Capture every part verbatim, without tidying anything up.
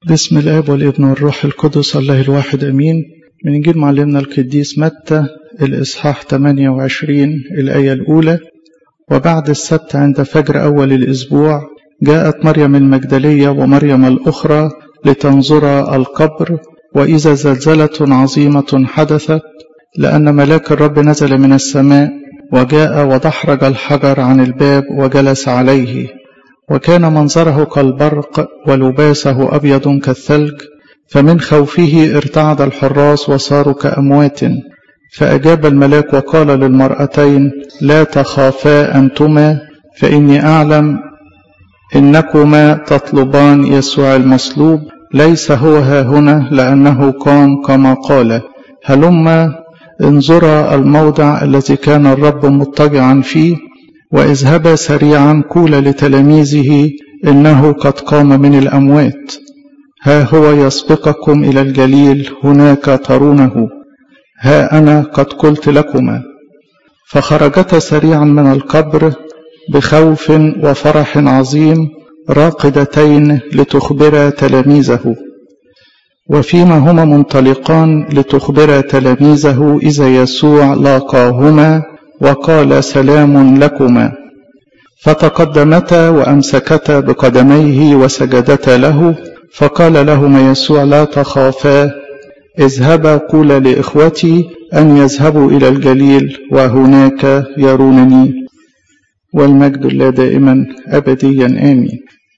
باسم الآب والابن والروح القدس الله الواحد أمين. من إنجيل معلمنا القديس متى الإصحاح ثمانية وعشرين الآية الأولى. وبعد السبت عند فجر أول الأسبوع جاءت مريم المجدلية ومريم الأخرى لتنظر القبر، وإذا زلزلة عظيمة حدثت، لأن ملاك الرب نزل من السماء وجاء ودحرج الحجر عن الباب وجلس عليه، وكان منظره كالبرق ولباسه أبيض كالثلج، فمن خوفه ارتعد الحراس وصاروا كأموات. فأجاب الملاك وقال للمرأتين: لا تخافا أنتما، فإني أعلم إنكما تطلبان يسوع المصلوب، ليس هو ها هنا، لأنه قام كما قال. هلما انظرا الموضع الذي كان الرب مضطجعا فيه، واذهبا سريعا قولا لتلاميذه إنه قد قام من الأموات. ها هو يسبقكم إلى الجليل، هناك ترونه. ها أنا قد قلت لكما. فخرجتا سريعا من القبر بخوف وفرح عظيم، راقدتين لتخبرا تلاميذه. وفيما هما منطلقان لتخبرا تلاميذه، إذا يسوع لاقاهما وقال: سلام لكما. فتقدمتا وأمسكتا بقدميه وسجدتا له، فقال لهما يسوع: لا تخافا، اذهبا قولا لإخوتي أن يذهبوا إلى الجليل، وهناك يرونني. والمجد لله دائما أبديا آمين.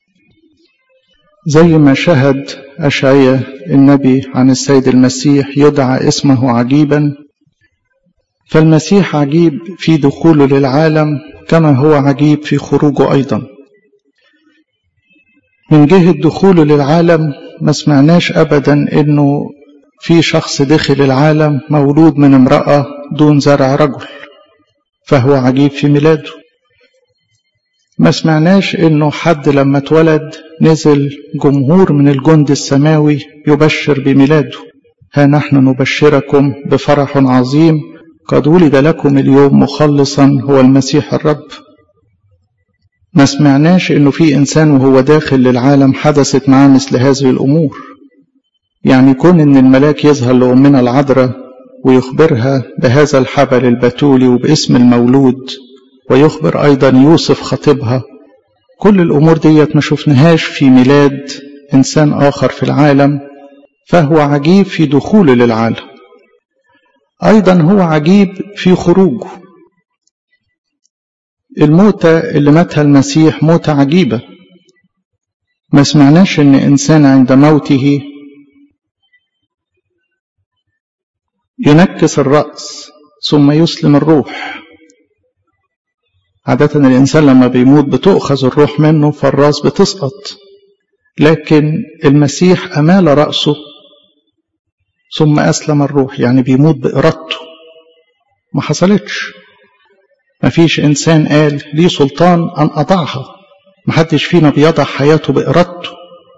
زي ما شهد أشعياء النبي عن السيد المسيح يدعى اسمه عجيبا، فالمسيح عجيب في دخوله للعالم كما هو عجيب في خروجه أيضا. من جهة دخوله للعالم ما سمعناش أبدا إنه في شخص دخل العالم مولود من امرأة دون زرع رجل، فهو عجيب في ميلاده. ما سمعناش إنه حد لما اتولد نزل جمهور من الجند السماوي يبشر بميلاده: ها نحن نبشركم بفرح عظيم، قد ولد لكم اليوم مخلصا هو المسيح الرب. ما سمعناش إنه في إنسان وهو داخل للعالم حدثت معاه مثل هذه الأمور. يعني كون إن الملاك يظهر لأمنا العذراء ويخبرها بهذا الحبل البتولي وباسم المولود، ويخبر أيضا يوسف خطيبها، كل الأمور ديت ما شفناهاش في ميلاد إنسان آخر في العالم، فهو عجيب في دخوله للعالم. أيضا هو عجيب في خروجه. الموتة اللي ماتها المسيح موتة عجيبة. ما سمعناش إن إنسان عند موته ينكس الرأس ثم يسلم الروح. عادة الإنسان لما بيموت بتؤخذ الروح منه فالراس بتسقط، لكن المسيح أمال رأسه ثم أسلم الروح، يعني بيموت بإرادته. ما حصلتش. ما فيش إنسان قال لي سلطان أن أضعها. ما حدش فينا بيضع حياته بإرادته.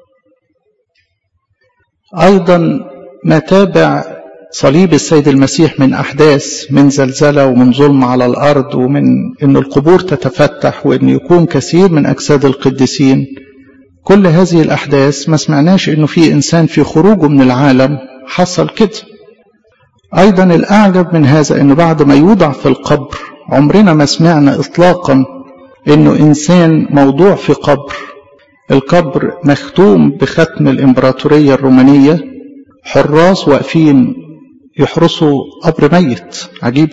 أيضا ما تابع صليب السيد المسيح من أحداث، من زلزلة ومن ظلم على الأرض، ومن أن القبور تتفتح، وأن يكون كثير من أجساد القديسين. كل هذه الأحداث ما سمعناش أنه في إنسان في خروجه من العالم حصل كده. أيضا الأعجب من هذا أنه بعد ما يوضع في القبر عمرنا ما سمعنا إطلاقا أنه إنسان موضوع في قبر، القبر مختوم بختم الإمبراطورية الرومانية، حراس واقفين يحرسوا قبر ميت. عجيب.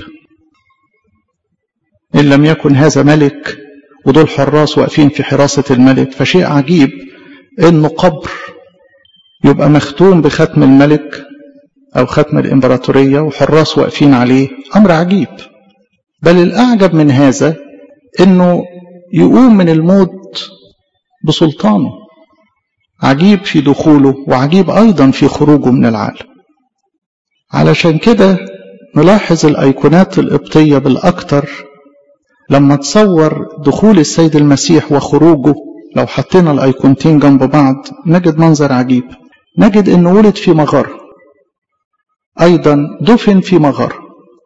إن لم يكن هذا ملك ودول حراس واقفين في حراسة الملك، فشيء عجيب إنه قبر يبقى مختوم بختم الملك أو ختم الإمبراطورية وحراس واقفين عليه. أمر عجيب. بل الأعجب من هذا إنه يقوم من الموت بسلطانه. عجيب في دخوله وعجيب أيضا في خروجه من العالم. علشان كده نلاحظ الأيقونات القبطية بالأكثر لما تصور دخول السيد المسيح وخروجه. لو حطينا الأيقونتين جنب بعض نجد منظر عجيب. نجد إنه ولد في مغارة، أيضا دفن في مغارة.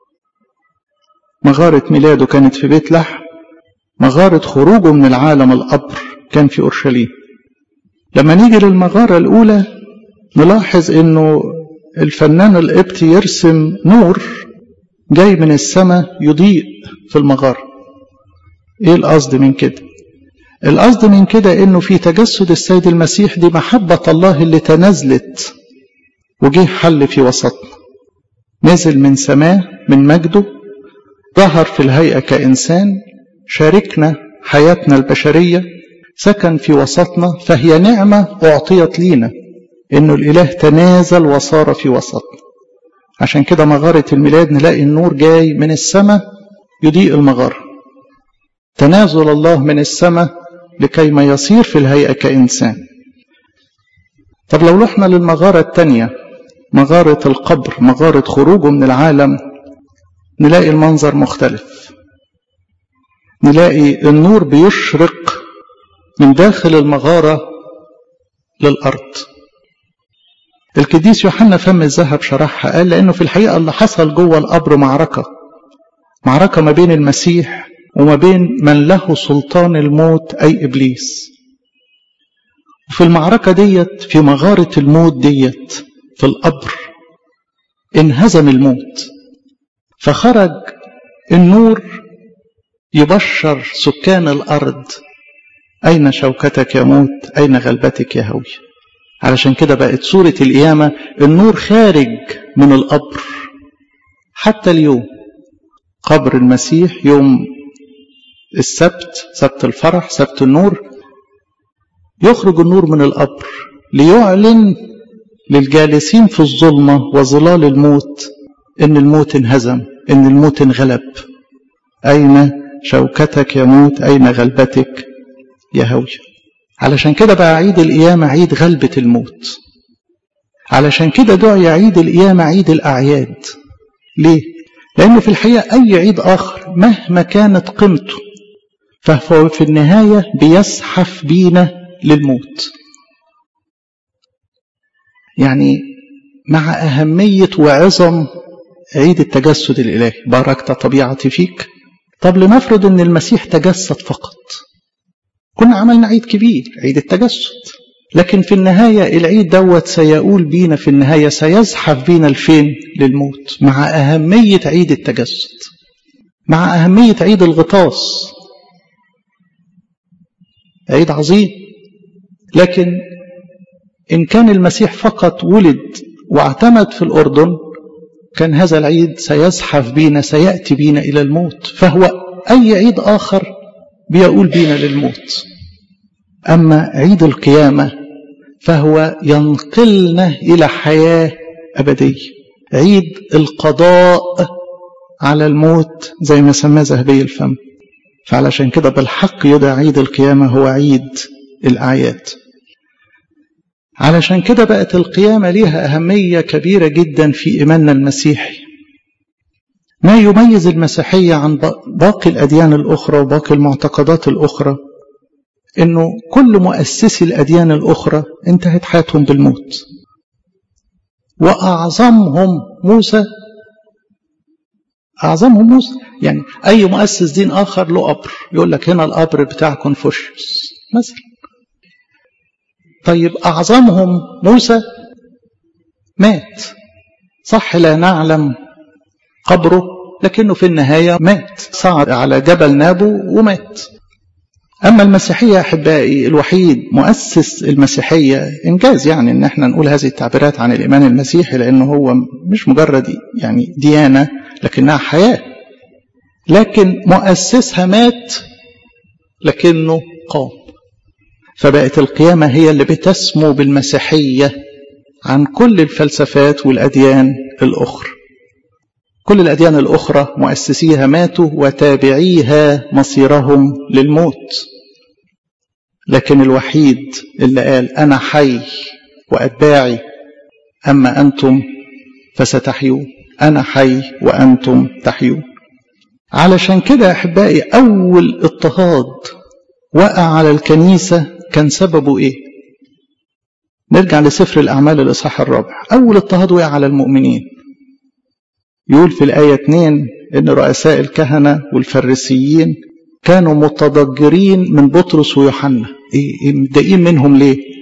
مغارة ميلاده كانت في بيت لحم، مغارة خروجه من العالم القبر كان في أورشليم. لما نيجي للمغارة الأولى نلاحظ انه الفنان القبطي يرسم نور جاي من السماء يضيء في المغارة. ايه القصد من كده؟ القصد من كده انه في تجسد السيد المسيح دي محبة الله اللي تنزلت وجه حل في وسطنا، نزل من سماه من مجده، ظهر في الهيئة كإنسان، شاركنا حياتنا البشرية، سكن في وسطنا. فهي نعمة أعطيت لينا إنه الإله تنازل وصار في وسطنا. عشان كده مغارة الميلاد نلاقي النور جاي من السماء يضيء المغارة، تنازل الله من السماء لكي ما يصير في الهيئة كإنسان. طب لو رحنا للمغارة الثانية، مغارة القبر، مغارة خروجه من العالم، نلاقي المنظر مختلف. نلاقي النور بيشرق من داخل المغارة للأرض. القديس يوحنا فم الذهب شرحها، قال لأنه في الحقيقة اللي حصل جوه القبر معركة معركة ما بين المسيح وما بين من له سلطان الموت أي إبليس. وفي المعركة ديت، في مغارة الموت ديت في القبر، انهزم الموت، فخرج النور يبشر سكان الأرض: أين شوكتك يا موت؟ أين غلبتك يا هوي؟ علشان كده بقت صورة القيامة النور خارج من القبر. حتى اليوم قبر المسيح يوم السبت، سبت الفرح، سبت النور، يخرج النور من القبر ليعلن للجالسين في الظلمة وظلال الموت إن الموت انهزم، إن الموت انغلب. أين شوكتك يا موت؟ أين غلبتك يا هوي؟ علشان كده بقى عيد القيامة عيد غلبة الموت. علشان كده دعي عيد القيامة عيد الأعياد. ليه؟ لأنه في الحقيقة أي عيد آخر مهما كانت قيمته فهو في النهاية بيزحف بينا للموت. يعني مع أهمية وعظم عيد التجسد الإلهي، باركت طبيعتي فيك. طب لنفرض أن المسيح تجسد فقط، كنا عملنا عيد كبير، عيد التجسد، لكن في النهاية العيد دوت سيقول بينا في النهاية، سيزحف بينا لفين؟ للموت. مع أهمية عيد التجسد، مع أهمية عيد الغطاس، عيد عظيم، لكن إن كان المسيح فقط ولد واعتمد في الأردن، كان هذا العيد سيزحف بينا، سيأتي بينا إلى الموت. فهو أي عيد آخر بيقول بينا للموت. أما عيد القيامة فهو ينقلنا إلى حياة أبدية، عيد القضاء على الموت زي ما سماه ذهبي الفم. فعلشان كده بالحق يدعى عيد القيامة هو عيد الأعياد. علشان كده بقت القيامة ليها أهمية كبيرة جدا في إيماننا المسيحي. ما يميز المسيحية عن باقي الأديان الأخرى وباقي المعتقدات الأخرى إنه كل مؤسسي الأديان الأخرى انتهت حياتهم بالموت، وأعظمهم موسى. أعظمهم موسى، يعني أي مؤسس دين آخر له قبر، يقول لك هنا القبر بتاع كونفوشيوس مثلا. طيب أعظمهم موسى مات، صح لا نعلم قبره، لكنه في النهاية مات، صعد على جبل نابو ومات. أما المسيحية أحبائي، الوحيد مؤسس المسيحية، إنجاز يعني إن احنا نقول هذه التعبيرات عن الإيمان المسيحي، لأنه هو مش مجرد يعني ديانة لكنها حياة، لكن مؤسسها مات لكنه قام. فبقت القيامة هي اللي بتسمو بالمسيحية عن كل الفلسفات والأديان الأخرى. كل الأديان الأخرى مؤسسيها ماتوا وتابعيها مصيرهم للموت، لكن الوحيد اللي قال أنا حي وأتباعي، أما أنتم فستحيون، أنا حي وأنتم تحيون. علشان كده أحبائي أول اضطهاد وقع على الكنيسة كان سببه إيه؟ نرجع لسفر الأعمال الإصحاح الرابع. أول اضطهاد وقع على المؤمنين، يقول في الآية اثنين إن رؤساء الكهنة والفريسيين كانوا متضجرين من بطرس ويوحنا. إيه متضايقين منهم ليه؟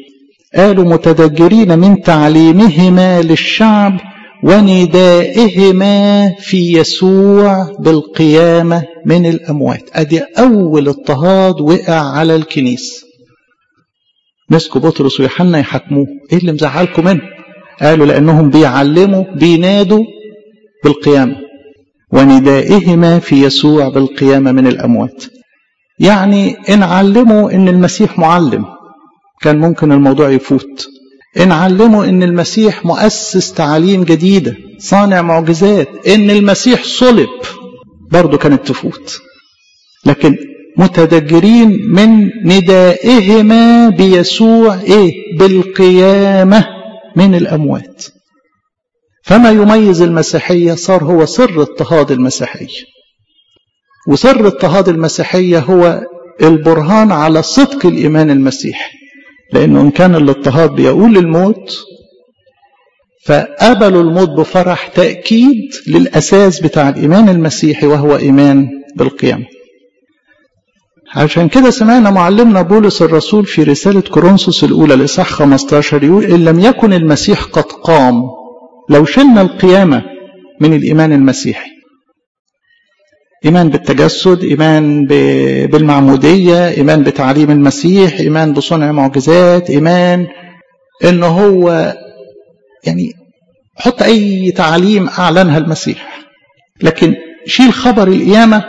قالوا متدجرين من تعليمهما للشعب وندائهما في يسوع بالقيامة من الأموات. أدي أول اضطهاد وقع على الكنيسة. مسكوا بطرس ويوحنا يحكموه. إيه اللي مزعلكم منه؟ قالوا لأنهم بيعلموا بينادوا بالقيامة وندائهما في يسوع بالقيامة من الأموات. يعني إن علموا إن المسيح معلم كان ممكن الموضوع يفوت. إن علموا إن المسيح مؤسس تعاليم جديدة صانع معجزات، إن المسيح صلب، برضو كانت تفوت. لكن متدجرين من ندائهما بيسوع إيه؟ بالقيامة من الأموات. فما يميز المسيحية صار هو سر اضطهاد المسيحية. وسر اضطهاد المسيحية هو البرهان على صدق الإيمان المسيحي. لأنه إن كان الاضطهاد بيقول للموت فقبلوا الموت بفرح تأكيد للأساس بتاع الإيمان المسيحي وهو إيمان بالقيامة. عشان كده سمعنا معلمنا بولس الرسول في رسالة كورنثوس الأولى الإصحاح خمسة عشر يقول إن لم يكن المسيح قد قام. لو شلنا القيامة من الإيمان المسيحي، إيمان بالتجسد، إيمان بالمعمودية، إيمان بتعليم المسيح، إيمان بصنع معجزات، إيمان إنه هو يعني حط أي تعليم أعلنها المسيح، لكن شيل خبر القيامة.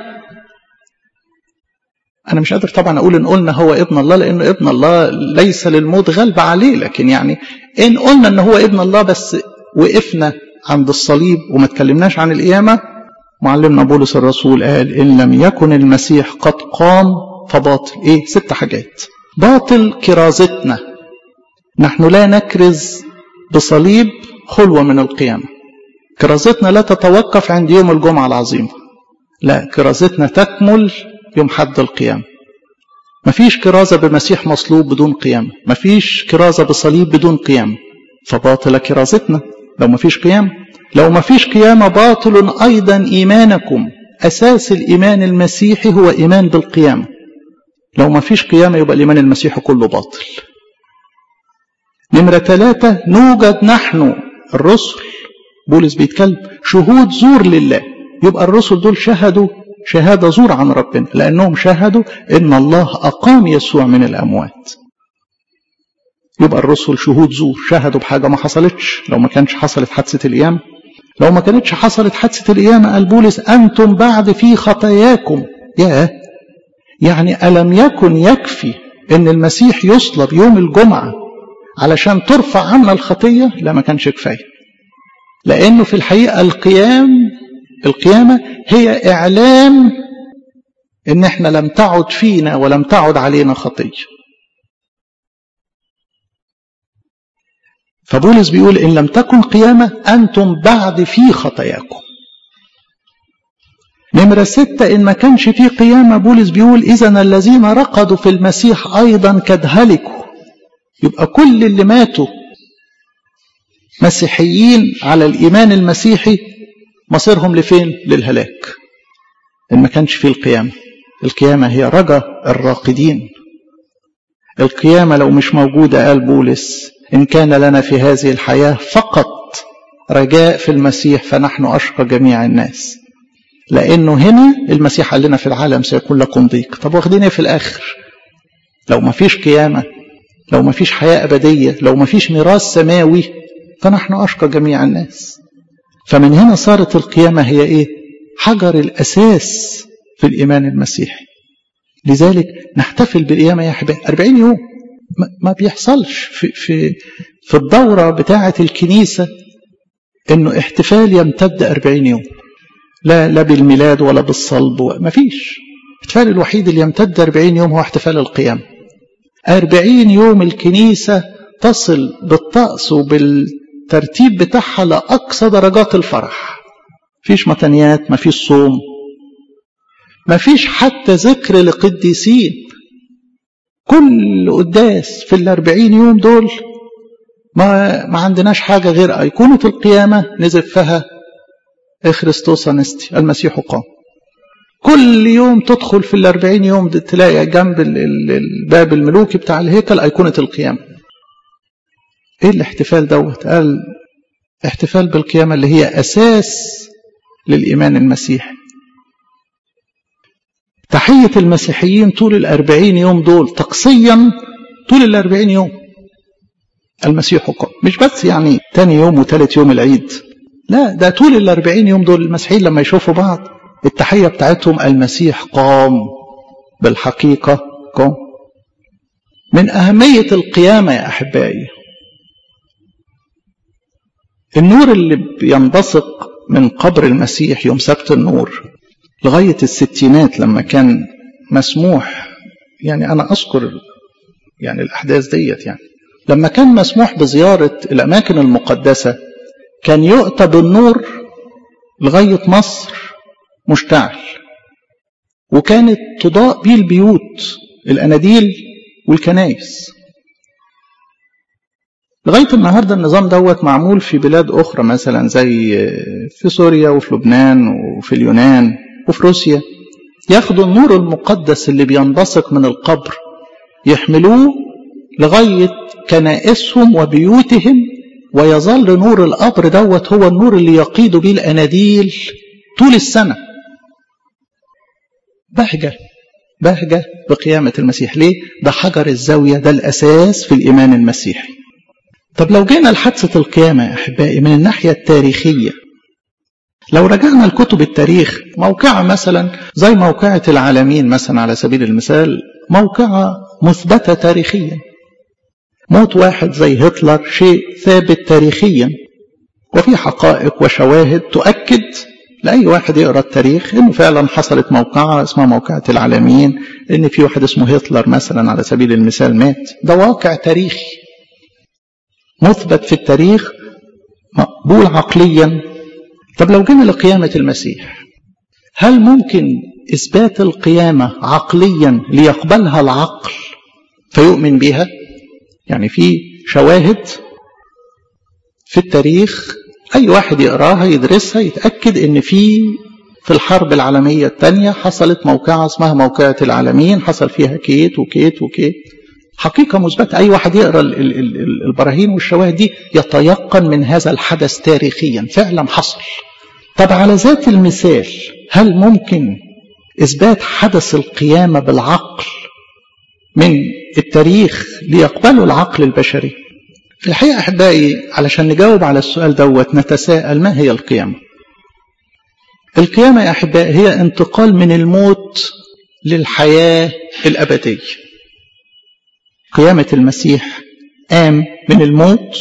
أنا مش قادر طبعا أقول إن قلنا هو ابن الله، لأن ابن الله ليس للموت غلب عليه، لكن يعني إن قلنا إن هو ابن الله بس وقفنا عند الصليب وما تكلمناش عن القيامة، معلمنا بولس الرسول قال إن لم يكن المسيح قد قام فباطل. إيه؟ ست حاجات. باطل كرازتنا، نحن لا نكرز بصليب خلوة من القيامة. كرازتنا لا تتوقف عند يوم الجمعة العظيمة، لا، كرازتنا تكمل يوم حد القيامة. مفيش كرازة بمسيح مصلوب بدون قيامة، مفيش كرازة بصليب بدون قيامة، فباطل كرازتنا لو مفيش قيامة. لو مفيش قيامة باطل أيضا إيمانكم. أساس الإيمان المسيحي هو إيمان بالقيامة. لو مفيش قيامة يبقى الإيمان المسيحي كله باطل. نمرة ثلاثة، نوجد نحن الرسل، بولس بيتكلم شهود زور لله. يبقى الرسل دول شهدوا شهادة زور عن ربنا، لأنهم شهدوا إن الله أقام يسوع من الأموات. يبقى الرسل شهود زور، شهدوا بحاجة ما حصلتش. لو ما كانش حصلت حادثة القيامة، لو ما كانتش حصلت حادثة القيامة، قال بولس أنتم بعد في خطاياكم. يا يعني ألم يكن يكفي إن المسيح يصلب يوم الجمعة علشان ترفع عنا الخطية؟ لا، ما كانش كفاية. لأنه في الحقيقة القيام القيامة هي إعلان إن إحنا لم تعد فينا ولم تعد علينا خطية. فبولس بيقول إن لم تكن قيامة أنتم بعد في خطاياكم. نمرة ستة، إن ما كانش في قيامة بولس بيقول إذن الذين رقدوا في المسيح أيضا قد هلكوا. يبقى كل اللي ماتوا مسيحيين على الإيمان المسيحي مصيرهم لفين؟ للهلاك. إن ما كانش في القيامة. القيامة هي رجاء الراقدين. القيامة لو مش موجودة، قال بولس إن كان لنا في هذه الحياة فقط رجاء في المسيح فنحن أشقى جميع الناس. لأنه هنا المسيح قال لنا في العالم سيكون لكم ضيق. طب واخدين ايه في الآخر؟ لو ما فيش قيامة، لو ما فيش حياة أبدية، لو ما فيش ميراث سماوي، فنحن أشقى جميع الناس. فمن هنا صارت القيامة هي إيه؟ حجر الأساس في الإيمان المسيحي. لذلك نحتفل بالقيامة يا حبايبي أربعين يوم. ما بيحصلش في في في الدورة بتاعة الكنيسة إنه احتفال يمتد أربعين يوم. لا لا بالميلاد ولا بالصلب، ما فيش. الاحتفال الوحيد اللي يمتد أربعين يوم هو احتفال القيامة. أربعين يوم الكنيسة تصل بالطقس وبالترتيب بتاعها لأقصى درجات الفرح. فيش متنيات، ما فيش صوم، ما فيش حتى ذكر لقديسين. كل قداس في الأربعين يوم دول ما, ما عندناش حاجة غير أيقونة القيامة نزفها إخريستوس أنستي، المسيح قام. كل يوم تدخل في الأربعين يوم تلاقي جنب الباب الملوكي بتاع الهيكل أيقونة القيامة. ايه الاحتفال دوت؟ قال احتفال بالقيامة اللي هي أساس للإيمان المسيحي. تحية المسيحيين طول الأربعين يوم دول طقسيا، طول الأربعين يوم المسيح قام، مش بس يعني تاني يوم وثالث يوم العيد، لا ده طول الأربعين يوم دول المسيحيين لما يشوفوا بعض التحية بتاعتهم المسيح قام، بالحقيقة قام. من أهمية القيامة يا أحبائي النور اللي بينبثق من قبر المسيح يوم سبت النور لغاية الستينات لما كان مسموح، يعني أنا أذكر يعني الأحداث ديت، يعني لما كان مسموح بزيارة الأماكن المقدسة كان يؤتى بالنور لغاية مصر مشتعل، وكانت تضاء بيه البيوت، الأناديل والكنائس. لغاية النهاردة النظام دوت معمول في بلاد أخرى، مثلا زي في سوريا وفي لبنان وفي اليونان وفي روسيا، ياخدوا النور المقدس اللي بينبثق من القبر يحملوه لغاية كنائسهم وبيوتهم، ويظل نور القبر دوت هو النور اللي يقيد به الأناديل طول السنة. بهجة بهجة بقيامة المسيح. ليه؟ ده حجر الزاوية، ده الأساس في الإيمان المسيحي. طب لو جينا لحادثة القيامة يا أحبائي من الناحية التاريخية، لو رجعنا لكتب التاريخ، موقعة مثلا زي موقعة العالمين مثلا على سبيل المثال، موقعة مثبتة تاريخيا. موت واحد زي هتلر شيء ثابت تاريخيا، وفي حقائق وشواهد تؤكد لأي واحد يقرأ التاريخ إنه فعلا حصلت موقعة اسمها موقعة العالمين، إن في واحد اسمه هتلر مثلا على سبيل المثال مات. ده واقع تاريخي مثبت في التاريخ، مقبول عقليا. طب لو جينا لقيامة المسيح، هل ممكن إثبات القيامة عقليا ليقبلها العقل فيؤمن بها؟ يعني في شواهد في التاريخ أي واحد يقراها يدرسها يتأكد إن في في الحرب العالمية الثانية حصلت موقعة اسمها موقعة العالمين، حصل فيها كيت وكيت وكيت، حقيقة مثبتة. أي واحد يقرأ البراهين والشواهد دي يتيقن من هذا الحدث تاريخيا فعلا حصل. طب على ذات المثال، هل ممكن إثبات حدث القيامة بالعقل من التاريخ ليقبله العقل البشري؟ في الحقيقة أحبائي علشان نجاوب على السؤال دوت نتساءل ما هي القيامة؟ القيامة يا أحبائي هي انتقال من الموت للحياة الأبدية. قيامة المسيح قام من الموت،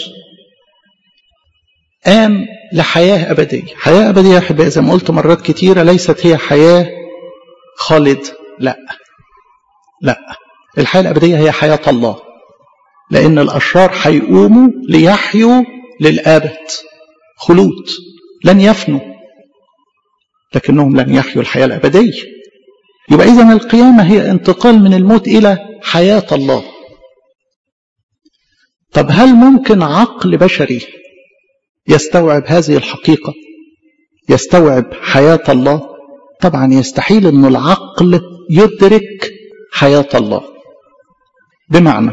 قام لحياة أبدية. حياة أبدية يا أحبائي زي ما قلت مرات كتيرة ليست هي حياة خالد، لا لا، الحياة الأبدية هي حياة الله، لأن الأشرار هيقوموا ليحيوا للأبد خلود، لن يفنوا لكنهم لن يحيوا الحياة الأبدية. يبقى إذن القيامة هي انتقال من الموت إلى حياة الله. طب هل ممكن عقل بشري يستوعب هذه الحقيقة، يستوعب حياة الله؟ طبعا يستحيل أن العقل يدرك حياة الله. بمعنى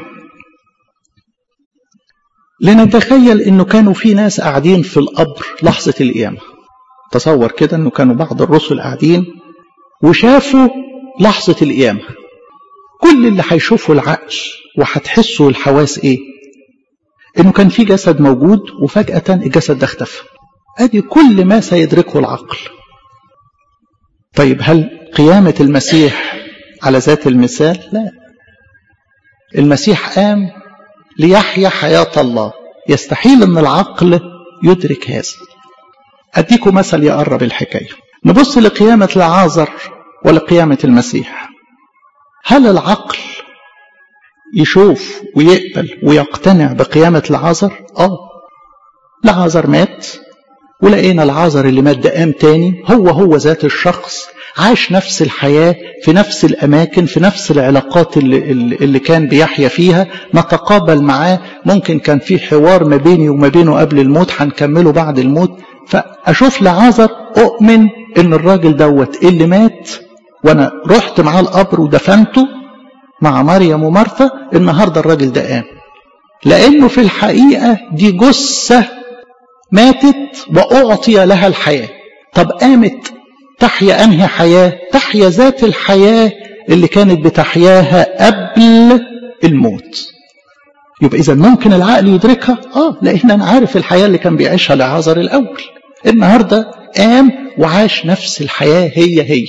لنتخيل أنه كانوا في ناس قاعدين في القبر لحظة القيامة. تصور كده أنه كانوا بعض الرسل قاعدين وشافوا لحظة القيامة. كل اللي هيشوفه العقل وهتحسه الحواس إيه؟ إنه كان في جسد موجود وفجأة الجسد ده اختفى. أدي كل ما سيدركه العقل. طيب هل قيامة المسيح على ذات المثال؟ لا، المسيح قام ليحيا حياة الله، يستحيل أن العقل يدرك هذا. أديكم مثل يقرب الحكاية. نبص لقيامة لعازر ولقيامة المسيح. هل العقل يشوف ويقبل ويقتنع بقيامة لعازر؟ آه، لعازر مات ولقينا العازر اللي مات ده قام تاني، هو هو ذات الشخص، عاش نفس الحياة في نفس الأماكن في نفس العلاقات اللي, اللي كان بيحيا فيها، نتقابل معاه، ممكن كان في حوار ما بيني وما بينه قبل الموت هنكمله بعد الموت. فأشوف لعازر أؤمن إن الراجل دوت اللي مات وأنا رحت معاه القبر ودفنته مع مريم ومرثا، النهاردة الراجل ده قام. لأنه في الحقيقة دي جثة ماتت وأعطي لها الحياة. طب قامت تحيا أنهي حياة؟ تحيا ذات الحياة اللي كانت بتحياها قبل الموت. يبقى إذا ممكن العقل يدركها؟ آه لأن أنا عارف الحياة اللي كان بيعيشها لعازر الأول. النهاردة قام وعاش نفس الحياة هي هي.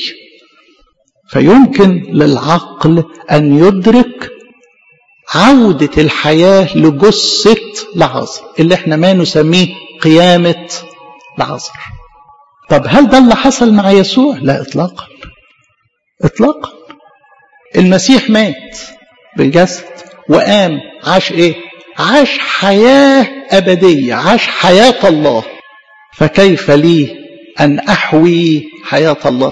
فيمكن للعقل أن يدرك عودة الحياة لجثة لعازر اللي احنا ما نسميه قيامة لعازر. طب هل ده اللي حصل مع يسوع؟ لا إطلاقا إطلاقا. المسيح مات بالجسد وقام، عاش إيه؟ عاش حياة أبدية، عاش حياة الله. فكيف لي أن أحوي حياة الله؟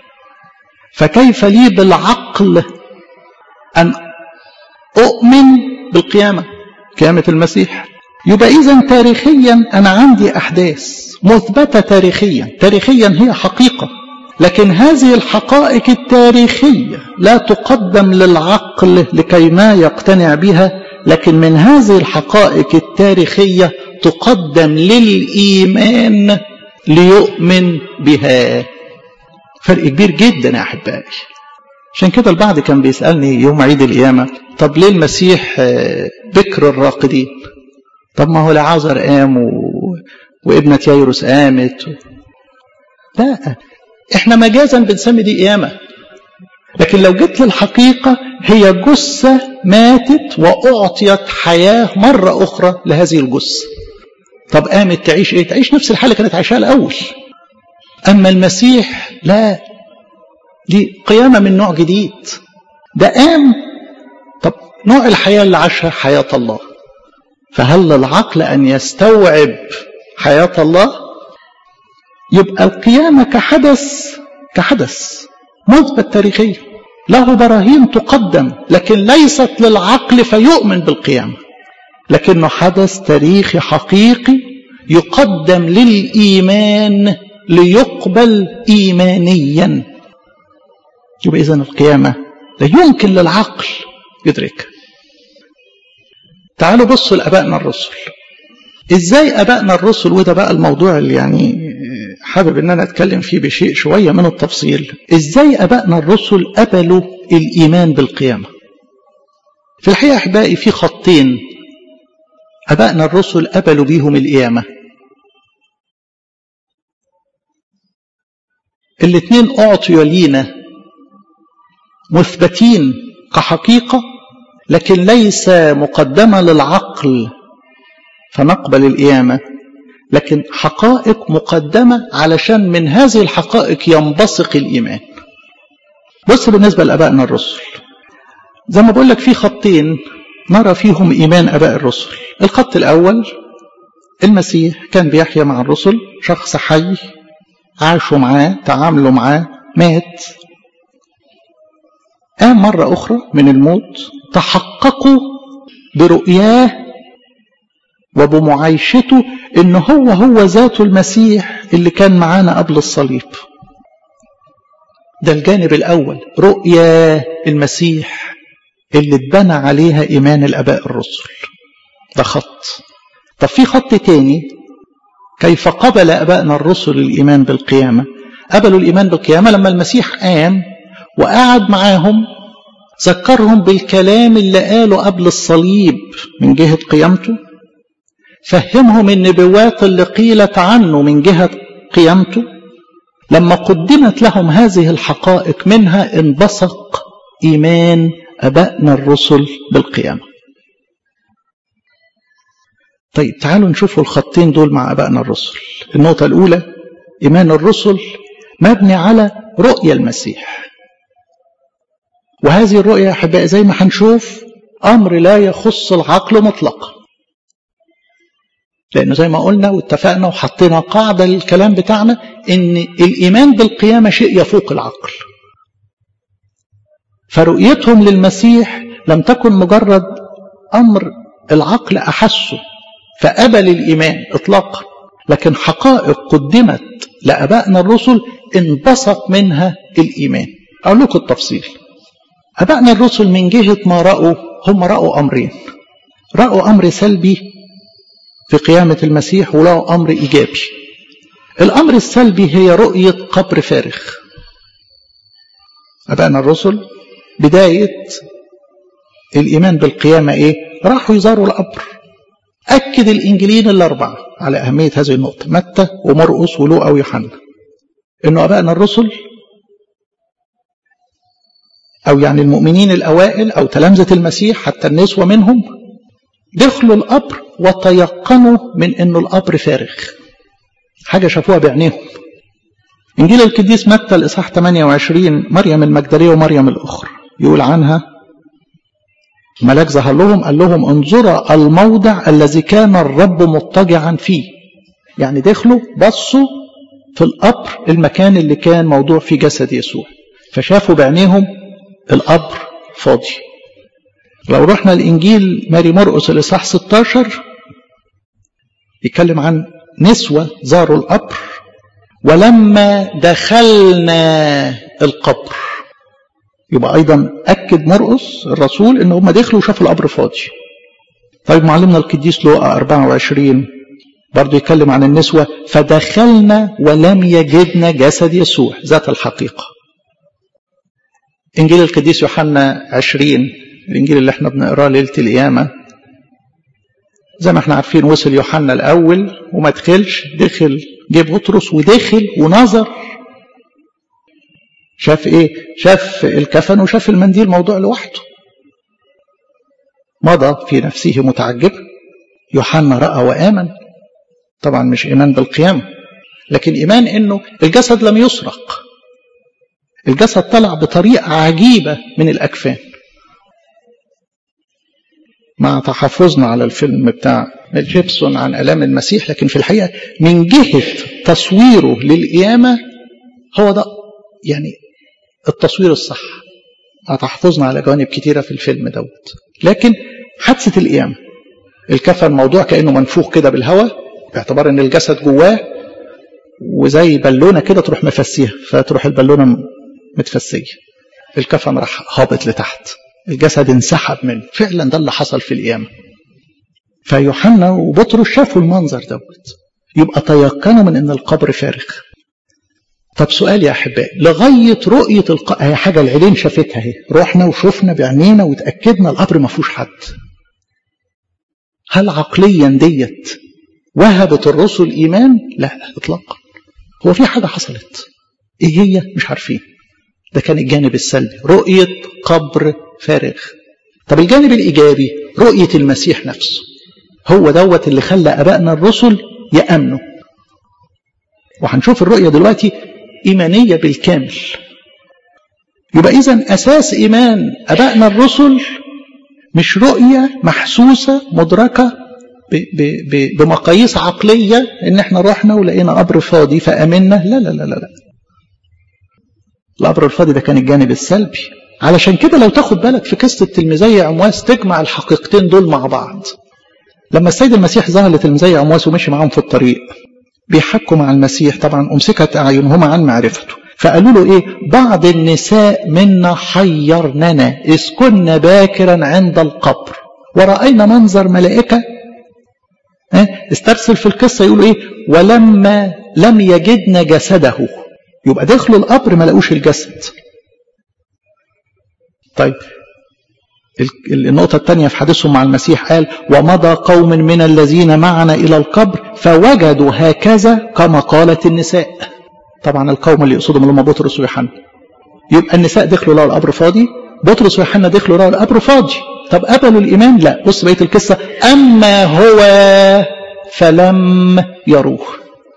فكيف لي بالعقل أن أؤمن بالقيامة، قيامة المسيح؟ يبقى إذن تاريخيا أنا عندي أحداث مثبتة تاريخيا، تاريخيا هي حقيقة، لكن هذه الحقائق التاريخية لا تقدم للعقل لكي ما يقتنع بها، لكن من هذه الحقائق التاريخية تقدم للإيمان ليؤمن بها. فرق كبير جدا يا أحبائي. عشان كده البعض كان بيسألني يوم عيد القيامة، طب ليه المسيح بكر الراقدين؟ طب ما هو لعازر قام و... وابنة يايروس قامت و... لا، احنا مجازا بنسمي دي قيامة، لكن لو جيت للحقيقة هي جثة ماتت وأعطيت حياة مرة أخرى لهذه الجثة. طب قامت تعيش ايه؟ تعيش نفس الحالة كانت عايشاها الأول. أما المسيح لا، دي قيامة من نوع جديد. ده قام، طب نوع الحياة اللي عاشها حياة الله. فهل للعقل أن يستوعب حياة الله؟ يبقى القيامة كحدث كحدث مثبت تاريخيا له براهين تقدم، لكن ليست للعقل فيؤمن بالقيامة، لكنه حدث تاريخي حقيقي يقدم للإيمان ليقبل إيمانيا. يبقى إذن القيامة لا يمكن للعقل يدركها. تعالوا بصوا لأبائنا الرسل. إزاي أبائنا الرسل، وده بقى الموضوع اللي يعني حابب أن أنا أتكلم فيه بشيء شوية من التفصيل، إزاي أبائنا الرسل قبلوا الإيمان بالقيامة؟ في الحقيقة أحبائي في خطين أبائنا الرسل قبلوا بيهم القيامة. الاثنين أعطوا لينا مثبتين كحقيقة، لكن ليس مقدمة للعقل فنقبل القيامة، لكن حقائق مقدمة علشان من هذه الحقائق ينبثق الإيمان. بص بالنسبة لأبائنا الرسل، زي ما بقول لك في خطين نرى فيهم إيمان أباء الرسل. الخط الأول المسيح كان بيحيا مع الرسل، شخص حي، عاشوا معاه، تعاملوا معاه، مات، قام مرة أخرى من الموت، تحققوا برؤياه وبمعايشته إنه هو هو ذاته المسيح اللي كان معانا قبل الصليب. ده الجانب الأول، رؤيا المسيح اللي اتبنى عليها إيمان الآباء الرسل. ده خط. طب في خط تاني، كيف قبل آبائنا الرسل الإيمان بالقيامة؟ قبلوا الإيمان بالقيامة لما المسيح قام وقعد معاهم، ذكرهم بالكلام اللي قاله قبل الصليب من جهة قيامته، فهمهم النبوات اللي قيلت عنه من جهة قيامته. لما قدمت لهم هذه الحقائق منها انبثق إيمان أبائنا الرسل بالقيامة. طيب تعالوا نشوفوا الخطين دول مع أبائنا الرسل. النقطة الأولى، إيمان الرسل مبني على رؤية المسيح، وهذه الرؤية يا أحبائي زي ما هنشوف أمر لا يخص العقل مطلقا، لأنه زي ما قلنا واتفقنا وحطينا قاعدة للكلام بتاعنا إن الإيمان بالقيامة شيء يفوق العقل. فرؤيتهم للمسيح لم تكن مجرد أمر العقل أحسه فقبل الإيمان إطلاقا، لكن حقائق قدمت لأبائنا الرسل انبثق منها الإيمان. أقول لكم التفصيل. أبائنا الرسل من جهة ما رأوا، هم رأوا أمرين. رأوا أمر سلبي في قيامة المسيح ولقوا أمر إيجابي. الأمر السلبي هي رؤية قبر فارغ. أبائنا الرسل بداية الإيمان بالقيامة إيه؟ راحوا يزاروا القبر. أكد الإنجيلين الأربعة على أهمية هذه النقطة، متى ومرقس ولوقا ويوحنا، إنه أبائنا الرسل أو يعني المؤمنين الأوائل أو تلامذة المسيح حتى النسوة منهم دخلوا القبر وتيقنوا من إنه القبر فارغ، حاجة شافوها بعينيهم. إنجيل القديس متى الإصحاح ثمانية وعشرين مريم المجدلية ومريم الأخرى يقول عنها ملاك ظهر لهم قال لهم انظروا الموضع الذي كان الرب مضطجعا فيه. يعني دخلوا بصوا في القبر المكان اللي كان موضوع فيه جسد يسوع، فشافوا بعينيهم القبر فاضي. لو رحنا الإنجيل ماري مرقس الإصحاح ستة عشر يتكلم عن نسوة زاروا القبر ولما دخلنا القبر، يبقى أيضا أكد مرقس الرسول إن هم دخلوا وشافوا القبر فاضي. طيب معلمنا القديس لوقا أربعة وعشرين برضو يتكلم عن النسوة فدخلنا ولم يجدنا جسد يسوع ذات الحقيقة. إنجيل القديس يوحنا عشرين الإنجيل اللي احنا بنقراه ليلة القيامة، زي ما احنا عارفين وصل يوحنا الأول وما دخلش، دخل جه بطرس ودخل ونظر، شاف ايه؟ شاف الكفن وشاف المنديل موضوع لوحده، مضى في نفسه متعجبا. يوحنا رأى وآمن، طبعا مش إيمان بالقيامة لكن إيمان إنه الجسد لم يسرق، الجسد طلع بطريقة عجيبة من الأكفان. مع تحفظنا على الفيلم بتاع ميل جيبسون عن آلام المسيح، لكن في الحقيقة من جهة تصويره للقيامة هو ده يعني التصوير الصح. تحفظنا على جوانب كتيرة في الفيلم دوت، لكن حادثة القيامة الكفن موضوع كأنه منفوخ كده بالهواء باعتبار ان الجسد جواه، وزي بالونة كده تروح مفسيها فتروح البالونة متفسية، الكفن راح هابط لتحت، الجسد انسحب منه. فعلا ده اللي حصل في القيامة. فيوحنا وبطرس شافوا المنظر دوت، يبقى تيقنوا من ان القبر فارغ. طب سؤال يا احبائي، لغايه رؤيه القبر هي حاجه العينين شافتها اهي، رحنا وشفنا بعينينا وتاكدنا القبر ما فيهوش حد، هل عقليا ديت وهبت الرسل ايمان؟ لا اطلاقا. هو في حاجه حصلت، ايه هي؟ مش عارفين. ده كان الجانب السلبي، رؤيه قبر فارغ. طب الجانب الايجابي رؤيه المسيح نفسه، هو دوت اللي خلى ابائنا الرسل يامنوا. وهنشوف الرؤيه دلوقتي إيمانية بالكامل. يبقى إذن أساس إيمان أبائنا الرسل مش رؤية محسوسة مدركة ب ب ب بمقاييس عقلية إن إحنا رحنا ولقينا قبر فاضي فأمنا. لا لا لا لا لا، القبر الفاضي ده كان الجانب السلبي. علشان كده لو تاخد بالك في قصة تلميذي عمواس تجمع الحقيقتين دول مع بعض. لما السيد المسيح ظهر لتلميذي عمواس ومشي معهم في الطريق بيحكوا مع المسيح، طبعا أمسكت أعينهما عن معرفته، فقالوا له إيه؟ بعض النساء منا حيرننا إذ كنا باكرا عند القبر ورأينا منظر ملائكة. استرسل في القصة يقولوا إيه؟ ولما لم يجدنا جسده. يبقى دخلوا القبر ما لقوش الجسد. طيب النقطة الثانية في حديثهم مع المسيح قال ومضى قوم من الذين معنا إلى القبر فوجدوا هكذا كما قالت النساء. طبعا القوم اللي يقصدهم اللي هم بطرس ويوحنا. يبقى النساء دخلوا لقوا القبر فاضي، بطرس ويوحنا دخلوا لقوا القبر فاضي. طب قبلوا الإيمان؟ لا. بص بقية القصة، أما هو فلم يروه.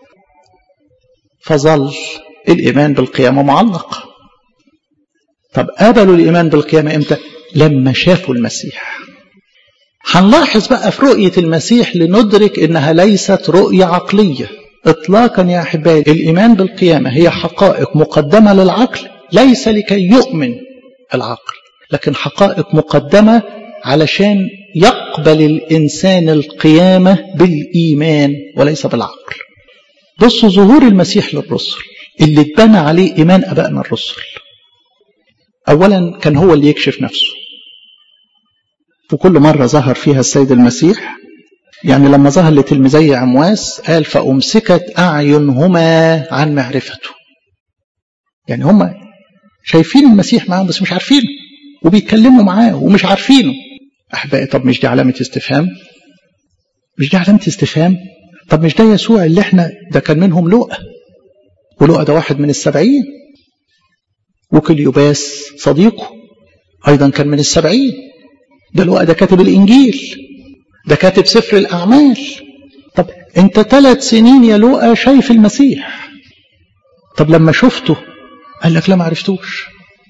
فظل الإيمان بالقيامة معلق. طب قبلوا الإيمان بالقيامة إمتى؟ لما شافوا المسيح. هنلاحظ بقى في رؤية المسيح لندرك إنها ليست رؤية عقلية إطلاقا يا أحبائي. الإيمان بالقيامة هي حقائق مقدمة للعقل، ليس لكي يؤمن العقل، لكن حقائق مقدمة علشان يقبل الإنسان القيامة بالإيمان وليس بالعقل. بصوا ظهور المسيح للرسل اللي اتبنى عليه إيمان أبائنا الرسل. أولا كان هو اللي يكشف نفسه، وكل مرة ظهر فيها السيد المسيح. يعني لما ظهر لتلميذي عمواس قال فأمسكت أعينهما عن معرفته. يعني هم شايفين المسيح معاهم بس مش عارفينه، وبيتكلموا معاه ومش عارفينه. أحبائي طب مش دي علامة استفهام؟ مش دي علامة استفهام؟ طب مش ده يسوع اللي احنا ده كان منهم لوقا، ولوقا ده واحد من السبعين، وكليوباس صديقه أيضا كان من السبعين. ده لوقا ده كاتب الإنجيل، ده كاتب سفر الأعمال. طب انت ثلاث سنين يا لوقا شايف المسيح، طب لما شفته قال لك لا ما عرفتوش.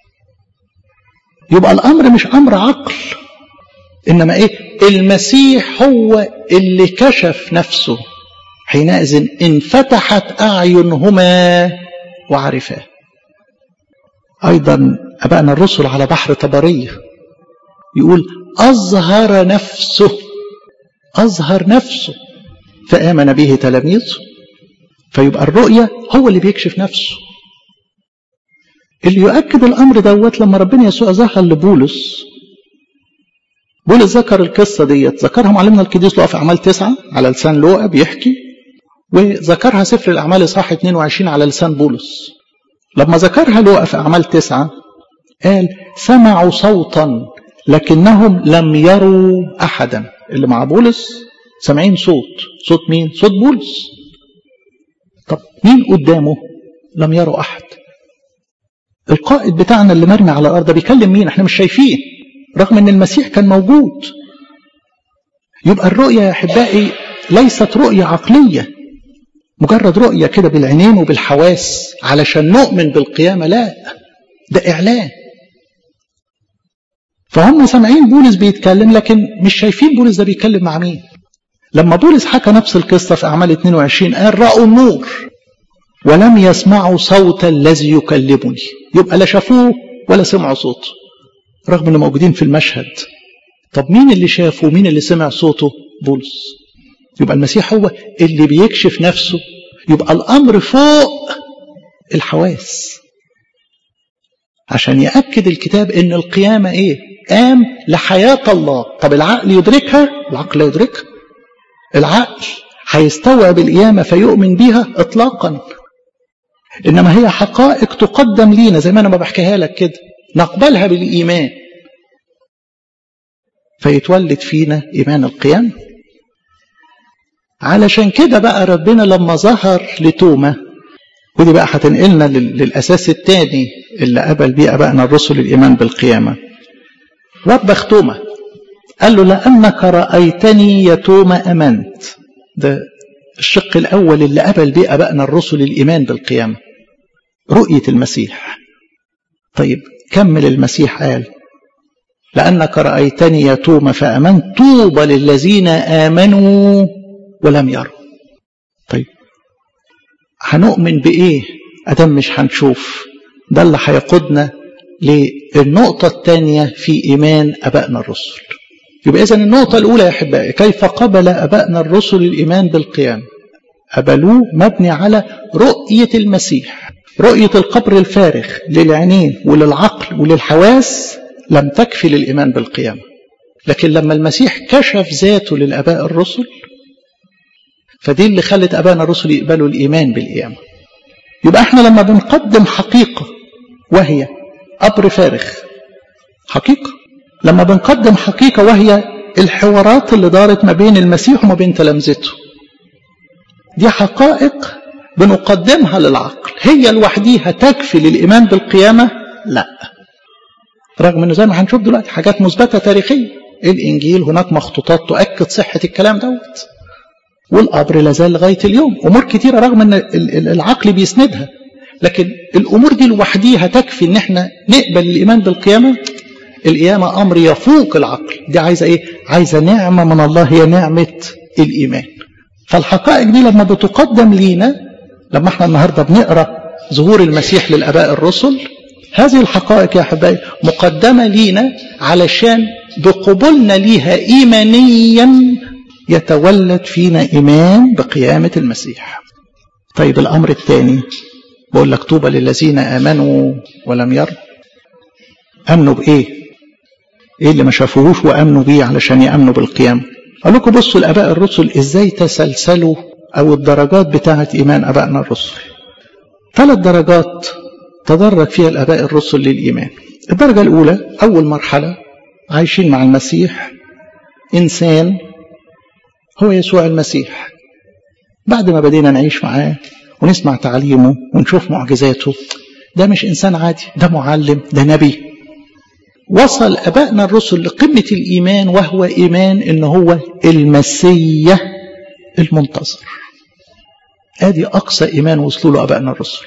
يبقى الأمر مش أمر عقل، إنما إيه؟ المسيح هو اللي كشف نفسه. حينئذ انفتحت أعينهما وعرفاه. أيضا أبائنا الرسل على بحر طبرية يقول أظهر نفسه، أظهر نفسه فآمن به تلاميذه. فيبقى الرؤية هو اللي بيكشف نفسه. اللي يؤكد الأمر دوت لما ربنا يسوع ظهر لبولس. بولس ذكر القصة ديت، ذكرها معلمنا القديس لوقا في أعمال تسعة على لسان لوقا بيحكي، وذكرها سفر الأعمال إصحاح اثنين وعشرين على لسان بولس. لما ذكرها لوقا في أعمال تسعة قال سمعوا صوتا لكنهم لم يروا أحدا. اللي مع بولس سمعين صوت، صوت مين؟ صوت بولس. طب مين قدامه؟ لم يروا أحد. القائد بتاعنا اللي مرمي على الأرض بيكلم مين؟ احنا مش شايفين، رغم ان المسيح كان موجود. يبقى الرؤية يا أحبائي ليست رؤية عقلية مجرد رؤية كده بالعينين وبالحواس علشان نؤمن بالقيامة، لا، ده إعلان. فهم سامعين بولس بيتكلم لكن مش شايفين بولس ده بيتكلم مع مين. لما بولس حكى نفس القصة في أعمال اثنين وعشرين قال رأوا النور ولم يسمعوا صوت الذي يكلمني. يبقى لا شافوه ولا سمعوا صوته رغم انهم موجودين في المشهد. طب مين اللي شافه ومين اللي سمع صوته؟ بولس. يبقى المسيح هو اللي بيكشف نفسه. يبقى الأمر فوق الحواس، عشان يأكد الكتاب ان القيامة ايه؟ قام لحياة الله. طب العقل يدركها؟ العقل لا يدركها. العقل هيستوعب القيامة فيؤمن بيها اطلاقا، انما هي حقائق تقدم لينا زي ما انا ما بحكيها لك كده، نقبلها بالإيمان فيتولد فينا إيمان القيامة. علشان كده بقى ربنا لما ظهر لتوما، ودي بقى هتنقلنا للأساس الثاني اللي قبل بيه أبائنا الرسل الإيمان بالقيامة. وبخ توما قال له لأنك رأيتني يا توما أمنت. ده الشق الأول اللي قبل بيه أبائنا الرسل الإيمان بالقيامة، رؤية المسيح. طيب كمل المسيح قال لأنك رأيتني يا توما فأمنت، طوبى للذين آمنوا ولم يروا. طيب هنؤمن بإيه أدم مش هنشوف؟ ده اللي هيقودنا للنقطة الثانية في إيمان أبائنا الرسل. يبقى إذن النقطة الأولى يا أحبائي كيف قبل أبائنا الرسل الإيمان بالقيامة؟ قبلوه مبني على رؤية المسيح. رؤية القبر الفارغ للعينين وللعقل وللحواس لم تكفي للإيمان بالقيامة، لكن لما المسيح كشف ذاته للآباء الرسل فدي اللي خلت أبائنا الرسل يقبلوا الإيمان بالقيامة. يبقى احنا لما بنقدم حقيقة وهي قبر فارغ، حقيقة، لما بنقدم حقيقة وهي الحوارات اللي دارت ما بين المسيح وما بين تلامذته، دي حقائق بنقدمها للعقل. هي لوحديها تكفي للإيمان بالقيامة؟ لا، رغم أنه زي ما هنشوف دلوقتي حاجات مثبتة تاريخية. الإنجيل هناك مخطوطات تؤكد صحة الكلام دوت، والقبر لازال لغاية اليوم. أمور كتيرة رغم أن العقل بيسندها، لكن الأمور دي لوحديها تكفي أن احنا نقبل الإيمان بالقيامة؟ القيامة أمر يفوق العقل. دي عايزة إيه؟ عايزة نعمة من الله، هي نعمة الإيمان. فالحقائق دي لما بتقدم لينا، لما احنا النهاردة بنقرأ ظهور المسيح للآباء الرسل، هذه الحقائق يا أحبائي مقدمة لينا علشان بقبولنا ليها إيمانيا يتولد فينا إيمان بقيامة المسيح. طيب الأمر الثاني بقول لك طوبى للذين آمنوا ولم يروا. أمنوا بإيه؟ ايه اللي ما شافوهوش وامنوا بيه علشان يامنوا بالقيامه؟ اقول لكم بصوا الاباء الرسل ازاي تسلسلوا، او الدرجات بتاعه ايمان ابائنا الرسل. ثلاث درجات تدرج فيها الاباء الرسل للايمان. الدرجه الاولى اول مرحله عايشين مع المسيح، انسان هو يسوع المسيح. بعد ما بدينا نعيش معاه ونسمع تعليمه ونشوف معجزاته، ده مش انسان عادي، ده معلم، ده نبي. وصل ابائنا الرسل لقمه الايمان، وهو ايمان ان هو المسيح المنتظر. ادي اقصى ايمان وصلوا له ابائنا الرسل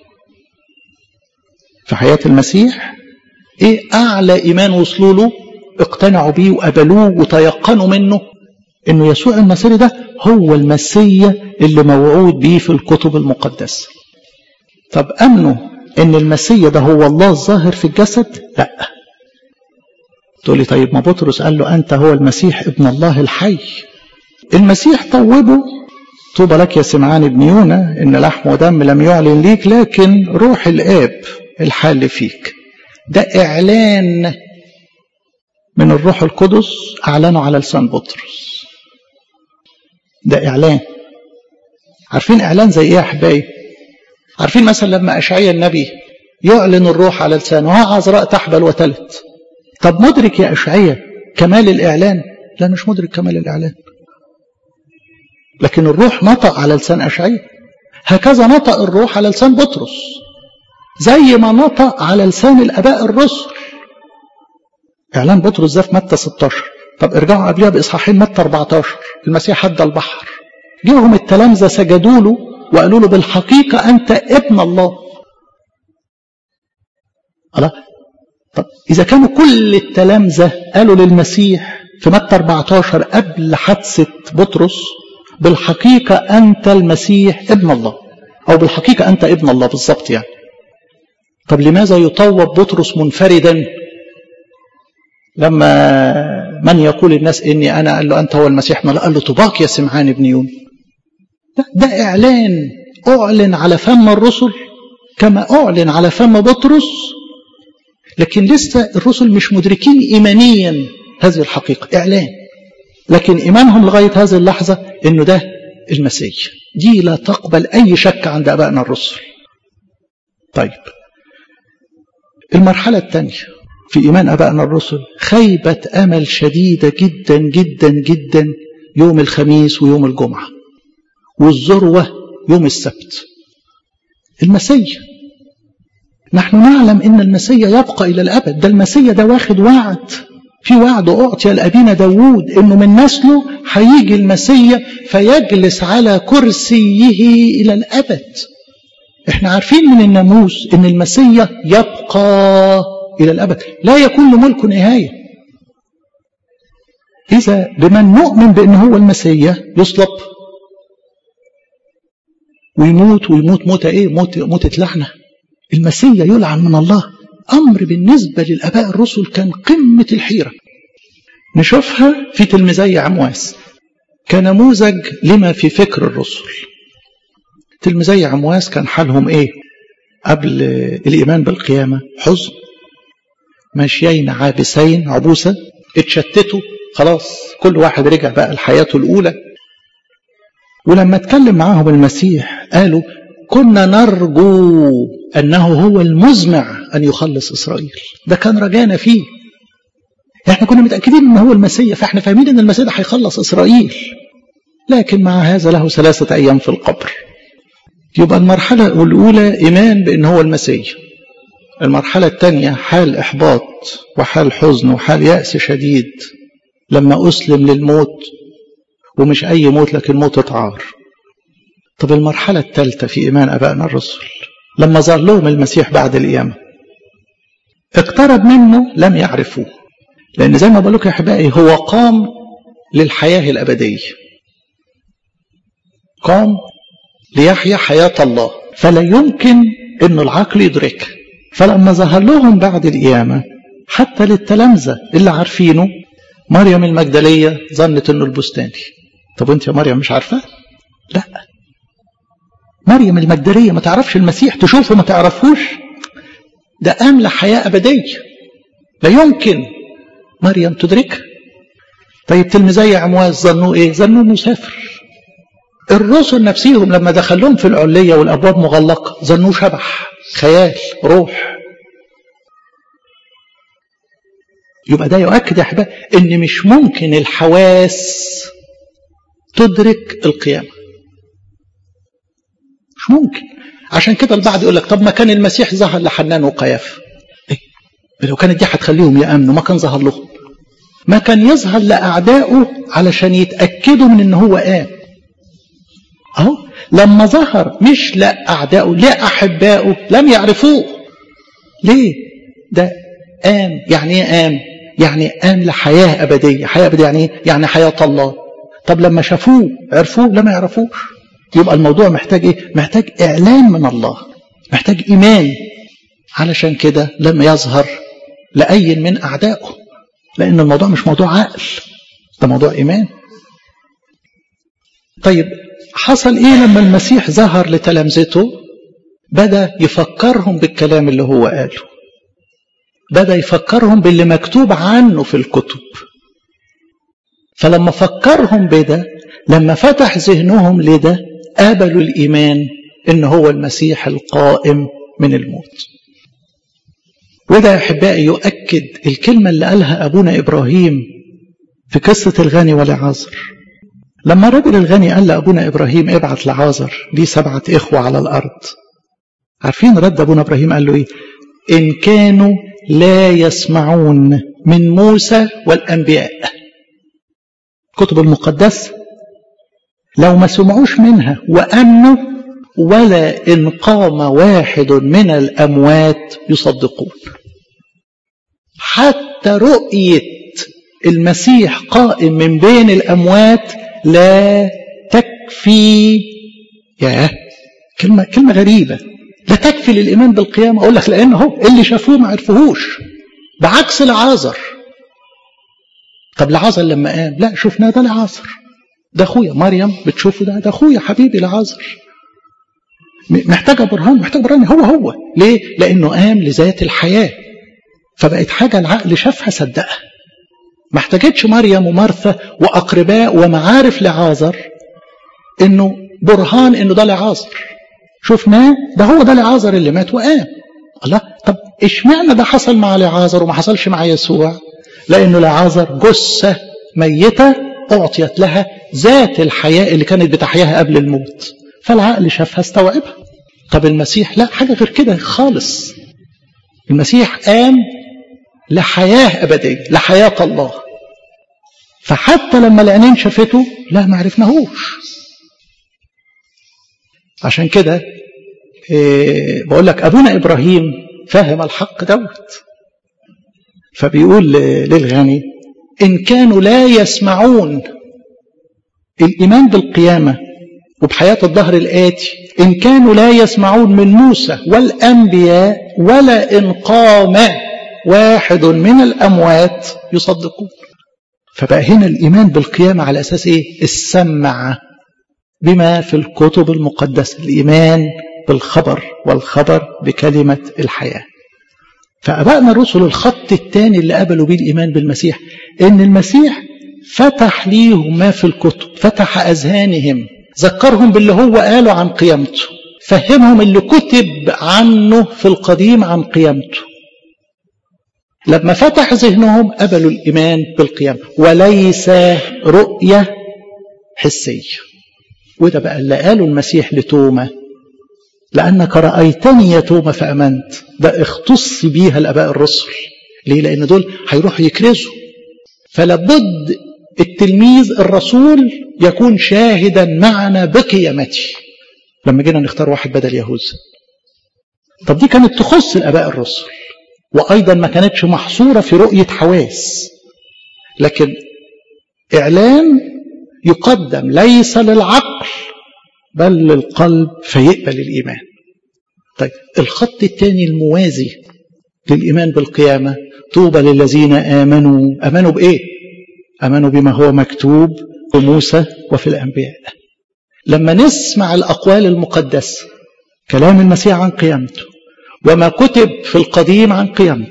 في حياه المسيح. ايه اعلى ايمان وصلوا له؟ اقتنعوا بيه وقبلوه وتيقنوا منه انه يسوع المسيح ده هو المسيح اللي موعود بيه في الكتب المقدسه. طب امنوا ان المسيح ده هو الله الظاهر في الجسد؟ لا. تقول لي طيب ما بطرس قال له انت هو المسيح ابن الله الحي. المسيح طوبه، طوبى لك يا سمعان ابن يونا ان لحم ودم لم يعلن ليك لكن روح الاب الحال فيك. ده اعلان من الروح القدس اعلنه على لسان بطرس. ده اعلان. عارفين اعلان زي ايه يا احبائي؟ عارفين مثلا لما اشعياء النبي يعلن الروح على لسانه ها عذراء تحبل وتلد. طب مدرك يا اشعياء كمال الاعلان؟ لا مش مدرك كمال الاعلان، لكن الروح نطق على لسان اشعياء. هكذا نطق الروح على لسان بطرس زي ما نطق على لسان الاباء الرسل. اعلان بطرس ده في متى ستاشر. طب ارجعوا قبلها باصحاحين متى اربعتاشر، المسيح هدى البحر، جيهم التلامذه سجدوا له وقالوا له بالحقيقه انت ابن الله. الله. طب اذا كانوا كل التلامذه قالوا للمسيح في متى اربعتاشر قبل حادثه بطرس بالحقيقه انت المسيح ابن الله، او بالحقيقه انت ابن الله بالظبط يعني. طب لماذا يطوب بطرس منفردا لما من يقول الناس اني انا، قال له انت هو المسيح؟ ما قال له طباك يا سمعان ابن يون. ده, ده اعلان اعلن على فم الرسل كما اعلن على فم بطرس، لكن لسه الرسل مش مدركين ايمانيا هذه الحقيقه. اعلان، لكن ايمانهم لغايه هذه اللحظه انه ده المسيح. دي لا تقبل اي شك عند ابائنا الرسل. طيب المرحله الثانيه في إيمان أبائنا الرسل خيبة أمل شديدة جدا جدا جدا يوم الخميس ويوم الجمعة، والذروة يوم السبت. المسيح، نحن نعلم إن المسيح يبقى إلى الأبد. ده المسيح ده واخد وعد، في وعد أعطي لأبينا داوود إنه من نسله هيجي المسيح فيجلس على كرسيه إلى الأبد. إحنا عارفين من الناموس إن المسيح يبقى إلى الأبد، لا يكون له ملك نهاية. إذا بمن نؤمن بأنه هو المسيح يصلب ويموت، ويموت موتة إيه؟ موت موتة لعنة. المسيح يلعن من الله. أمر بالنسبة للآباء الرسل كان قمة الحيرة. نشوفها في تلميذي عمواس كنموذج لما في فكر الرسل. تلميذي عمواس كان حالهم إيه قبل الإيمان بالقيامة؟ حزن، ماشيين عابسين عبوسة، اتشتتوا خلاص، كل واحد رجع بقى لحياته الأولى. ولما اتكلم معاهم المسيح قالوا كنا نرجو أنه هو المزمع أن يخلص إسرائيل. ده كان رجانا فيه. احنا كنا متأكدين أنه هو المسيح، فاحنا فاهمين أن المسيح ده هيخلص إسرائيل، لكن مع هذا له ثلاثة أيام في القبر. يبقى المرحلة الأولى إيمان بأنه هو المسيح. المرحلة الثانية حال إحباط وحال حزن وحال يأس شديد لما أسلم للموت، ومش أي موت لكن موت عار. طب المرحلة الثالثة في إيمان أبائنا الرسل لما ظهر لهم المسيح بعد القيامة، اقترب منه لم يعرفوه، لأن زي ما بقول لكم يا أحبائي هو قام للحياة الأبدية، قام ليحيا حياة الله، فلا يمكن أن العقل يدركها. فلما ظهر لهم بعد القيامة حتى للتلامذة اللي عارفينه، مريم المجدلية ظنت أنه البستاني. طب وانت يا مريم مش عارفة؟ لا، مريم المجدلية ما تعرفش المسيح، تشوفه ما تعرفوش، ده قام لحياة أبدية. لا يمكن مريم تدركها. طيب تلميذي عمواس ظنوا ايه؟ ظنوا انه سافر. الرسل نفسهم لما دخلهم في العلية والابواب مغلقة ظنوا شبح، خيال، روح. يبقى ده يؤكد يا احبائي ان مش ممكن الحواس تدرك القيامة، مش ممكن. عشان كده البعض يقول لك طب ما كان المسيح ظهر لحنان وقيافة، إيه؟ لو كانت دي هتخليهم يأمنوا ما كان ظهر لهم، ما كان يظهر لأعدائه علشان يتأكدوا من ان هو قام. اهو لما ظهر مش لأعدائه لأحبائه لم يعرفوه. ليه؟ ده قام. يعني ايه قام؟ يعني قام لحياة أبدية. حياة أبدية يعني ايه؟ يعني حياة الله. طب لما شافوه عرفوه؟ لما يعرفوش. يبقى الموضوع محتاج ايه؟ محتاج إعلان من الله، محتاج إيمان. علشان كده لما يظهر لأي من أعدائه، لأن الموضوع مش موضوع عقل، ده موضوع إيمان. طيب حصل إيه لما المسيح ظهر لتلامذته؟ بدأ يفكرهم بالكلام اللي هو قاله، بدأ يفكرهم باللي مكتوب عنه في الكتب. فلما فكرهم بده، لما فتح ذهنهم لده، قابلوا الإيمان إن هو المسيح القائم من الموت. وده يا أحبائي يؤكد الكلمة اللي قالها أبونا إبراهيم في قصة الغني والعازر. لما الرجل الغني قال لأبونا إبراهيم ابعت لعازر، ليه سبعة إخوة على الأرض. عارفين رد أبونا إبراهيم قال له إيه؟ إن كانوا لا يسمعون من موسى والأنبياء. الكتب المقدسة لو ما سمعوش منها وأمنوا، ولا إن قام واحد من الأموات يصدقون. حتى رؤية المسيح قائم من بين الأموات لا تكفي. يا كلمة كلمة غريبة، لا تكفي للإيمان بالقيامة. أقول لك لأنه اللي شافوه ما عرفوهوش، بعكس العازر. طب العازر لما قام، لا شفناه، ده العازر، ده أخويا. مريم بتشوفه، ده ده أخويا حبيبي العازر. محتاجة برهان، محتاج برهان. هو هو ليه؟ لأنه قام لذات الحياة، فبقت حاجة العقل شافها صدقها. ما احتاجتش مريم ومارثا وأقرباء ومعارف لعازر إنه برهان إنه ده لعازر. شفناه، ده هو ده لعازر اللي مات وقام. الله، طب اشمعنى ده حصل مع لعازر وما حصلش مع يسوع؟ لأنه لعازر جثة ميتة أعطيت لها ذات الحياة اللي كانت بتحياها قبل الموت، فالعقل شافها استوعبها. طب المسيح لا، حاجة غير كده خالص. المسيح قام لحياة أبدية، لحياة الله. فحتى لما العينين شافته لا ما عرفناهوش. عشان كده إيه بقول لك أبونا إبراهيم فاهم الحق دوت، فبيقول للغني إن كانوا لا يسمعون الإيمان بالقيامة وبحياة الظهر الآتي، إن كانوا لا يسمعون من موسى والأنبياء، ولا إن قام واحد من الأموات يصدقون. فبقى هنا الإيمان بالقيامة على أساس إيه؟ السمع بما في الكتب المقدسة، الإيمان بالخبر، والخبر بكلمة الحياة. فأبائنا الرسل الخط الثاني اللي قبلوا به الإيمان بالمسيح إن المسيح فتح ليهم ما في الكتب، فتح أذهانهم، ذكرهم باللي هو قاله عن قيامته، فهمهم اللي كتب عنه في القديم عن قيامته. لما فتح ذهنهم قبلوا الإيمان بالقيامة، وليس رؤية حسية. وده بقى اللي قاله المسيح لتوما، لأنك رأيتني يا توما فأمنت. ده اختص بيها الآباء الرسل. ليه؟ لأن دول هيروحوا يكرزوا، فلابد التلميذ الرسول يكون شاهدا معنا بقيامتي. لما جينا نختار واحد بدل يهوذا، طب دي كانت تخص الآباء الرسل، وأيضا ما كانتش محصورة في رؤية حواس، لكن إعلان يقدم ليس للعقل بل للقلب فيقبل الإيمان. طيب الخط الثاني الموازي للإيمان بالقيامة، طوبى للذين آمنوا. آمنوا بإيه؟ آمنوا بما هو مكتوب في موسى وفي الأنبياء. لما نسمع الأقوال المقدسة، كلام المسيح عن قيامته، وما كتب في القديم عن قيامته،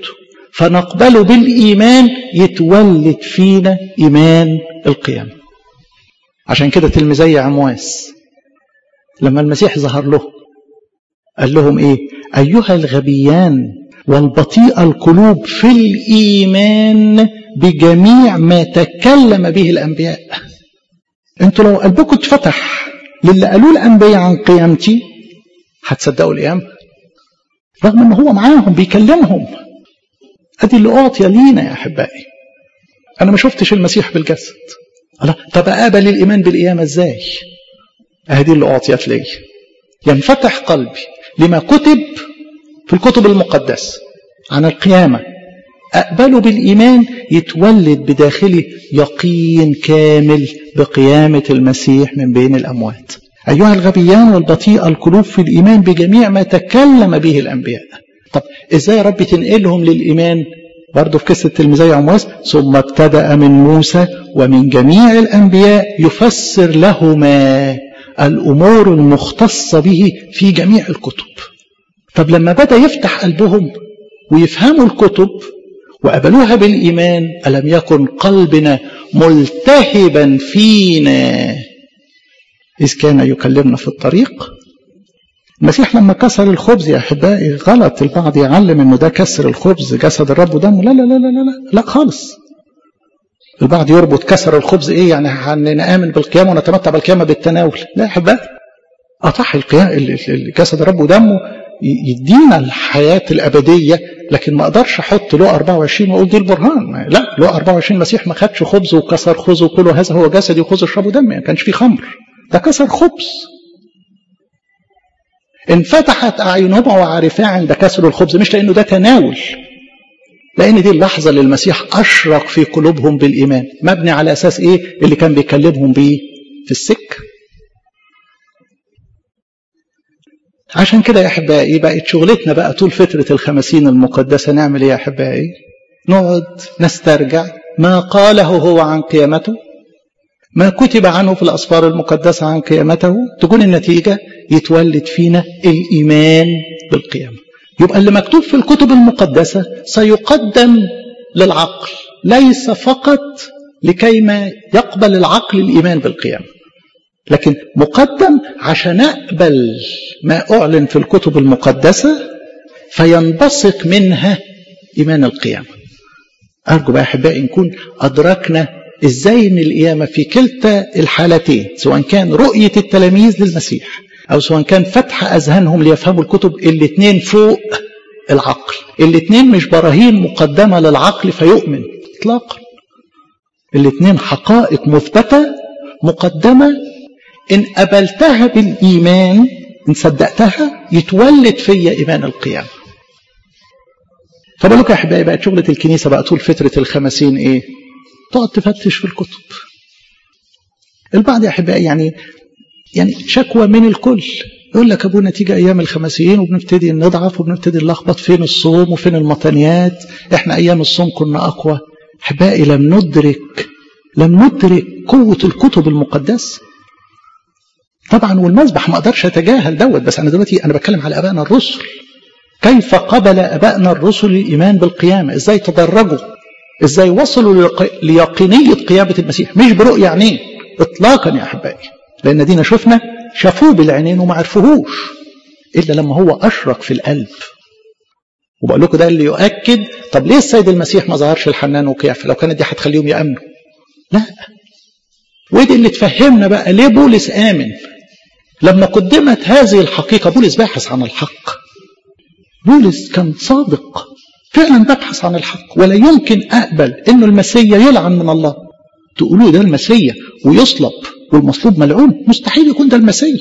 فنقبله بالإيمان يتولد فينا إيمان القيامة. عشان كده تلميذي عمواس لما المسيح ظهر له قال لهم إيه؟ أيها الغبيان والبطيء القلوب في الإيمان بجميع ما تكلم به الأنبياء. انتوا لو قلبكم اتفتح للي قالوه الأنبياء عن قيامتي هتصدقوا القيامة، رغم ان هو معاهم بيكلمهم. ادي اللي اعطي لينا يا احبائي. انا ما شفتش المسيح بالجسد، الله طب اقبل الايمان بالقيامة ازاي؟ ادي اللي اعطيت لي، ينفتح قلبي لما كتب في الكتب المقدسة عن القيامة، أقبله بالإيمان يتولد بداخلي يقين كامل بقيامة المسيح من بين الأموات. أيها الغبيان والبطيء القلوب في الإيمان بجميع ما تكلم به الأنبياء. طب إزاي يا رب تنقلهم للإيمان؟ برضو في قصة تلميذي عمواس، ثم ابتدأ من موسى ومن جميع الأنبياء يفسر لهما الأمور المختصة به في جميع الكتب. طب لما بدأ يفتح قلبهم ويفهموا الكتب وقبلوها بالإيمان، ألم يكن قلبنا ملتهبا فينا إذ كان يكلمنا في الطريق؟ المسيح لما كسر الخبز يا أحبائي، غلط البعض يعلم إنه ده كسر الخبز جسد الرب ودمه. لا لا لا لا لا لا خالص. البعض يربط كسر الخبز إيه يعني هنآمن بالقيامة ونتمتع بالقيامة بالتناول. لا يا أحبائي، أطاح جسد الرب ودمه يدينا الحياة الأبدية، لكن ما أقدرش أحط له أربعة وعشرين وأقول دي البرهان. لا، له أربعة وعشرين المسيح ما خدش خبز وكسر خذوا كله هذا هو جسدي وخذوا اشربوا دمي، ما كانش فيه خمر، ده كسر خبز. انفتحت أعينهم وعرفا عند كسر الخبز، مش لأنه ده تناول، لأن دي اللحظة اللي المسيح أشرق في قلوبهم بالإيمان، مبني على أساس إيه اللي كان بيكلمهم بيه في السكة. عشان كده يا أحبائي بقت شغلتنا بقى طول فترة الخمسين المقدسة نعمل إيه يا أحبائي؟ نقعد نسترجع ما قاله هو عن قيامته، ما كتب عنه في الأسفار المقدسة عن قيامته، تكون النتيجة يتولد فينا الإيمان بالقيامة. يبقى اللي مكتوب في الكتب المقدسة سيقدم للعقل، ليس فقط لكيما يقبل العقل الإيمان بالقيامة، لكن مقدم عشان أقبل ما أعلن في الكتب المقدسة فينبثق منها إيمان القيامة. أرجو بقى أحبائي نكون أدركنا إزاي إن القيامة في كلتا الحالتين، سواء كان رؤية التلاميذ للمسيح أو سواء كان فتح أذهانهم ليفهموا الكتب، الاثنين فوق العقل، الاثنين مش براهين مقدمة للعقل فيؤمن إطلاقا، الاثنين حقائق مثبتة مقدمة إن قبلتها بالإيمان، إن صدقتها يتولد فيا إيمان القيامة. فبقولك يا أحبائي بقت شغلة الكنيسة بقى طول فترة الخمسين إيه؟ تقعد تفتش في الكتب. البعض يا أحبائي يعني يعني شكوى من الكل، يقول لك أبونا تيجي أيام الخمسين وبنبتدي نضعف وبنبتدي نلخبط فين الصوم وفين المطنيات، إحنا أيام الصوم كنا أقوى. أحبائي لم ندرك لم ندرك قوة الكتب المقدسة. طبعا والمذبح ما أقدرش أتجاهل دوت، بس أنا دلوقتي أنا بتكلم على أبائنا الرسل، كيف قبل أبائنا الرسل الإيمان بالقيامة، إزاي تدرجوا، إزاي وصلوا ليقينية قيامة المسيح، مش برؤية عينين إطلاقا يا أحبائي، لأن دينا شفنا شافوه بالعينين وما عرفوهوش إلا لما هو أشرق في القلب. وبقول لكم ده اللي يؤكد طب ليه السيد المسيح ما ظهرش الحنان وقيافة؟ لو كانت دي هتخليهم يأمنوا. لا، ودي اللي تفهمنا بقى ليه بولس آمن لما قدمت هذه الحقيقة. بولس باحث عن الحق، بولس كان صادق فعلا ببحث عن الحق، ولا يمكن أقبل إنه المسيا يلعن من الله. تقولوا ده المسيا ويصلب والمصلوب ملعون، مستحيل يكون ده المسيا.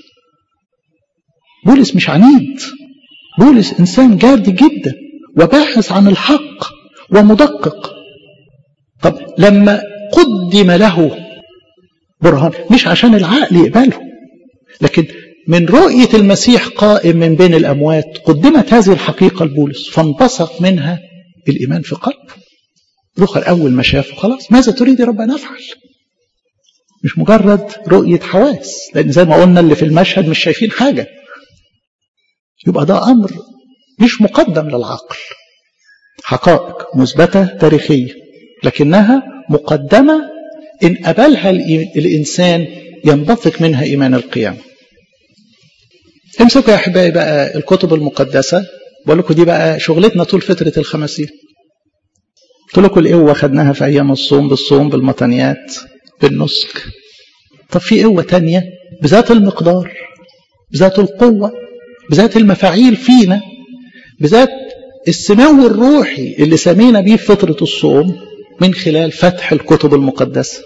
بولس مش عنيد، بولس إنسان جاد جدا وباحث عن الحق ومدقق. طب لما قدم له برهان مش عشان العقل يقبله، لكن من رؤية المسيح قائم من بين الأموات قدمت هذه الحقيقة لبولس فانبثق منها الإيمان في قلبه. رخر أول ما شافه خلاص ماذا تريد يا رب أن أفعل؟ مش مجرد رؤية حواس، لأن زي ما قلنا اللي في المشهد مش شايفين حاجة، يبقى ده أمر مش مقدم للعقل. حقائق مثبتة تاريخية، لكنها مقدمة إن قبلها الإنسان ينبثق منها إيمان القيامة. امسكوا يا أحبائي بقى الكتب المقدسة، بقول لكم دي بقى شغلتنا طول فترة الخمسين. قلت لكم القوة خدناها في أيام الصوم، بالصوم، بالمطنيات، بالنسك. طب في قوة تانية بذات المقدار، بذات القوة، بذات المفاعيل فينا، بذات السمو الروحي اللي سمينا بيه في فترة الصوم من خلال فتح الكتب المقدسة.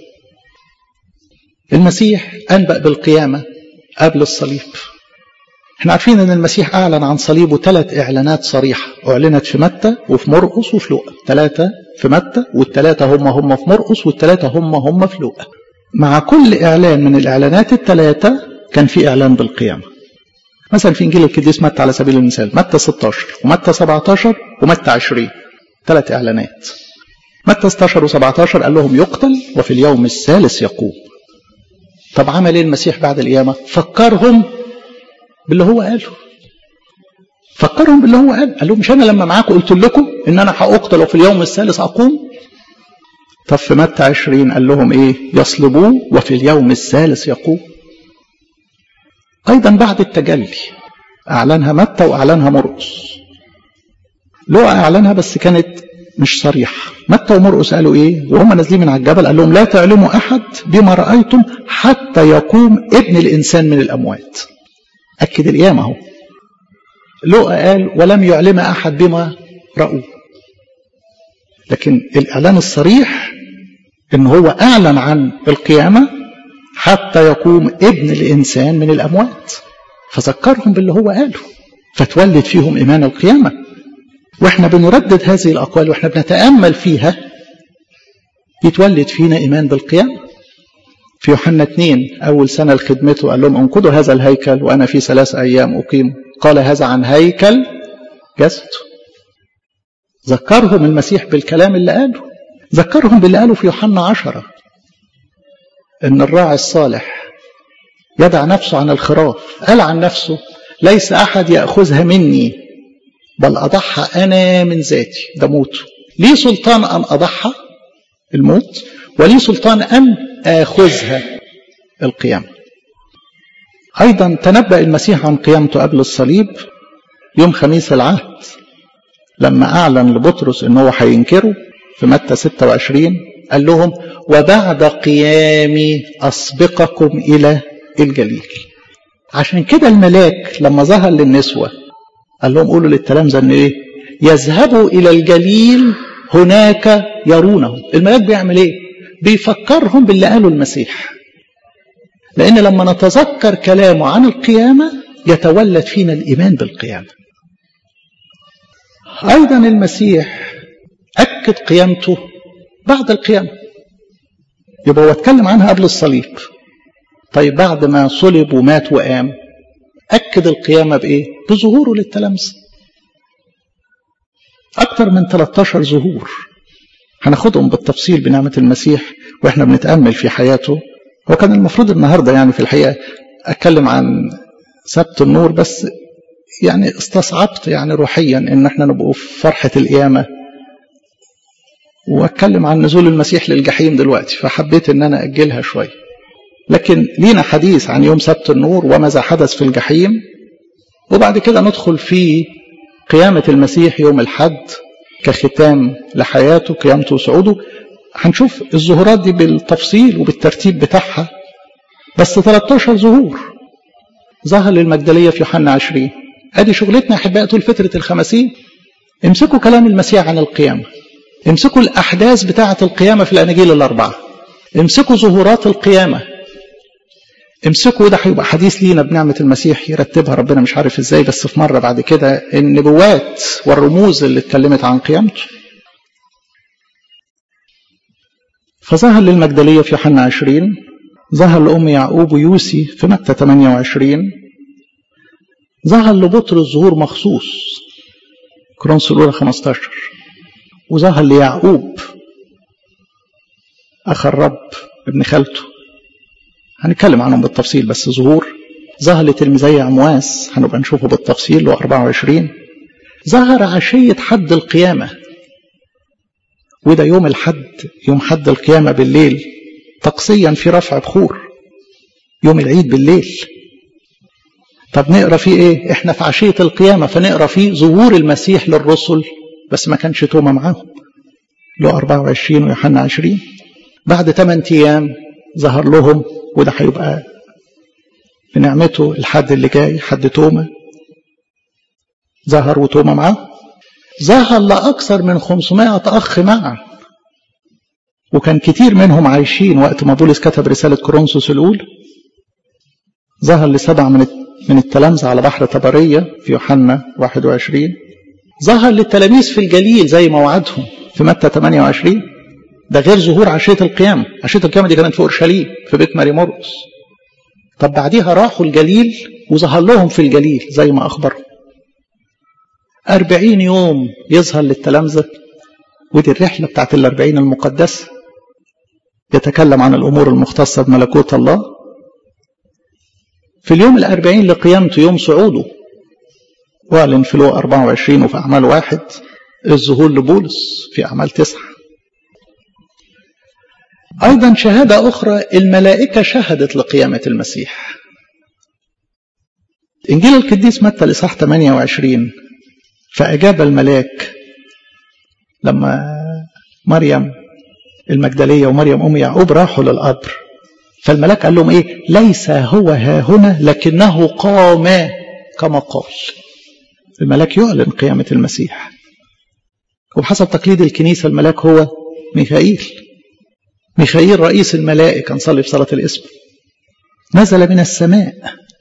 المسيح أنبأ بالقيامة قبل الصليب. احنا عارفين ان المسيح اعلن عن صليبه ثلاث اعلانات صريحة، اعلنت في متى وفي مرقس وفي لوقا. ثلاثة في متى، والثلاثة هم هم في مرقس، والثلاثة هم هم في لوقا. مع كل اعلان من الاعلانات الثلاثة كان في اعلان بالقيامة. مثلا في انجيل القديس متى على سبيل المثال، متى ستة عشر ومتى سبعة عشر ومتى عشرين، ثلاث اعلانات. متى ستة عشر وسبعة عشر قال لهم يقتل وفي اليوم الثالث يقوم. طب عمل ايه المسيح بعد القيامة؟ فكرهم باللي هو قاله. فكرهم باللي هو قال قال لهم مش انا لما معاكم قلت لكم ان انا هاقتل وفي اليوم الثالث اقوم؟ طب في متى عشرين قال لهم ايه؟ يصلبوه وفي اليوم الثالث يقوم. ايضا بعد التجلي اعلنها متى واعلنها مرقس. لوقا اعلنها بس كانت مش صريحه. متى ومرقس قالوا ايه وهم نازلين من على الجبل؟ قال لهم لا تعلموا احد بما رايتم حتى يقوم ابن الانسان من الاموات. اكد القيامه اهو. لوقا قال ولم يعلم احد بما راوا. لكن الاعلان الصريح ان هو اعلن عن القيامه حتى يقوم ابن الانسان من الاموات. فذكرهم باللي هو قاله، فتولد فيهم ايمان القيامه. واحنا بنردد هذه الاقوال واحنا بنتامل فيها يتولد فينا ايمان بالقيامه. في يوحنا اثنين اول سنه لخدمته قال لهم انقضوا هذا الهيكل وانا في ثلاث ايام اقيم. قال هذا عن هيكل جسده. ذكرهم المسيح بالكلام اللي قاله. ذكرهم باللي قاله في يوحنا عشرة ان الراعي الصالح يدع نفسه عن الخراف. قال عن نفسه ليس احد ياخذها مني بل اضحى انا من ذاتي. ده موته. لي سلطان ان اضحى الموت، ولي سلطان ان اخذها القيامه. ايضا تنبأ المسيح عن قيامته قبل الصليب يوم خميس العهد لما اعلن لبطرس ان هو هينكره في متى ستة وعشرين. قال لهم وبعد قيامي اسبقكم الى الجليل. عشان كده الملاك لما ظهر للنسوه قال لهم قولوا للتلامذه ان ايه؟ يذهبوا الى الجليل هناك يرونه. الملاك بيعمل ايه؟ بيفكرهم باللي قاله المسيح. لان لما نتذكر كلامه عن القيامه يتولد فينا الايمان بالقيامه. ايضا المسيح اكد قيامته بعد القيامه. يبقى هو اتكلم عنها قبل الصليب. طيب بعد ما صلب ومات وقام اكد القيامه بايه؟ بظهوره للتلامذه. اكثر من ثلاثة عشر ظهور هناخدهم بالتفصيل بنعمه المسيح واحنا بنتامل في حياته. وكان المفروض النهارده يعني في الحقيقه اتكلم عن سبت النور، بس يعني استصعبت يعني روحيا ان احنا نبقوا في فرحه القيامه واتكلم عن نزول المسيح للجحيم دلوقتي، فحبيت ان انا اجلها شويه. لكن لينا حديث عن يوم سبت النور وماذا حدث في الجحيم، وبعد كده ندخل في قيامه المسيح يوم الحد كختام لحياته، قيامته وصعوده. هنشوف الظهورات دي بالتفصيل وبالترتيب بتاعها. بس ثلاثة عشر ظهور ظهر للمجدلية في يوحنا عشرين. ادي شغلتنا يا احبائي طول فترة الخمسين. امسكوا كلام المسيح عن القيامة، امسكوا الاحداث بتاعة القيامة في الاناجيل الاربعة، امسكوا ظهورات القيامة، امسكوا. ده هيبقى حديث لينا بنعمة المسيح يرتبها ربنا مش عارف ازاي، بس في مرة بعد كده النبوات والرموز اللي اتكلمت عن قيامته. فظهر للمجدلية في يوحنا عشرين، ظهر لأم يعقوب ويوسي في متى ثمانية وعشرين، ظهر لبطرس ظهور مخصوص كورنثوس الأولى خمسة عشر، وظهر ليعقوب أخ الرب ابن خالته. هنتكلم عنهم بالتفصيل بس ظهور. ظهر لتلميذي عمواس هنبقى نشوفه بالتفصيل له أربعة وعشرين. ظهر عشية حد القيامة وده يوم الحد، يوم حد القيامة بالليل طقسيا في رفع بخور، يوم العيد بالليل. طب نقرأ فيه ايه؟ احنا في عشية القيامة، فنقرأ فيه ظهور المسيح للرسل، بس ما كانش توما معاهم، له أربعة وعشرين ويوحنا عشرين. بعد ثمانية أيام ظهر لهم، وده هيبقى بنعمته الحد اللي جاي، حد توما. ظهر وتوما معاه، ظهر لأكثر من خمسمائة أخ معه، وكان كتير منهم عايشين وقت ما بولس كتب رسالة كورنثوس الأولى. ظهر لسبعة من من التلامذة على بحر طبرية في يوحنا واحد وعشرين. ظهر للتلاميذ في الجليل زي ما وعدهم في متى ثمانية وعشرين. ده غير ظهور عشية القيامة. عشية القيامة دي كانت في أورشليم في بيت ماري مرقس. طب بعديها راحوا الجليل وظهر لهم في الجليل زي ما أخبرهم. أربعين يوم يظهر للتلامذة، ودي الرحلة بتاعت الأربعين المقدسة، يتكلم عن الأمور المختصة بملكوت الله. في اليوم الأربعين لقيامته يوم صعوده، واعلن في لوقا أربعة وعشرين وفي أعمال واحد الظهور لبولس في أعمال تسعة. أيضا شهادة أخرى، الملائكة شهدت لقيامة المسيح. إنجيل القديس متى الإصحاح ثمانية وعشرين، فأجاب الملاك لما مريم المجدلية ومريم أم يعقوب راحوا للقبر، فالملاك قال لهم إيه؟ ليس هو ها هنا لكنه قام كما قال. الملاك يعلن قيامة المسيح، وبحسب تقليد الكنيسة الملاك هو ميخائيل. ميخائيل رئيس الملائكة، نصلي في صلاة الاسم، نزل من السماء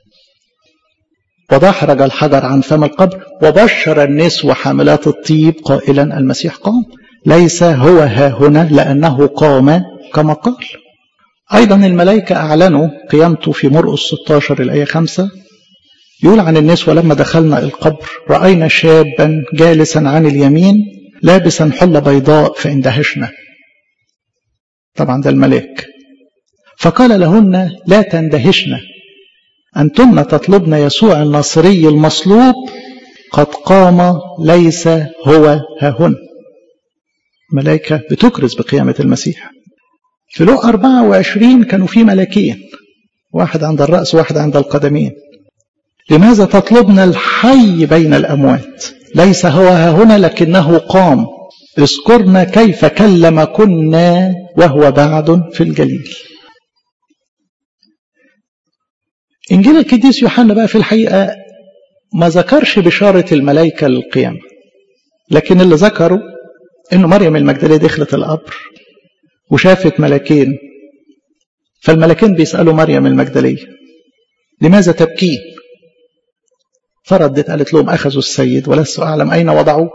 ودحرج الحجر عن فم القبر وبشر النسوة حاملات الطيب قائلا المسيح قام. ليس هو ها هنا لأنه قام كما قال. أيضا الملائكة أعلنوا قيامته في مرقس ستة عشر الآية خمسة، يقول عن النسوة لما دخلنا القبر رأينا شابا جالسا عن اليمين لابسا حلة بيضاء فاندهشنا. طبعا ده الملاك. فقال لهن لا تندهشن، أنتن تطلبن يسوع الناصري المصلوب، قد قام ليس هو ها هنا. ملائكة بتكرز بقيامة المسيح. في لوقا أربعة وعشرين كانوا في ملاكين، واحد عند الرأس وواحد عند القدمين. لماذا تطلبن الحي بين الأموات؟ ليس هو ها هنا لكنه قام. اذكرنا كيف كلم كنا وهو بعد في الجليل. إنجيل القديس يوحنا بقى في الحقيقة ما ذكرش بشارة الملائكة للقيامة، لكن اللي ذكروا إنه مريم المجدلية دخلت القبر وشافت ملاكين، فالملاكين بيسألوا مريم المجدلية لماذا تبكين؟ فردت قالت لهم أخذوا السيد ولست أعلم أين وضعوه.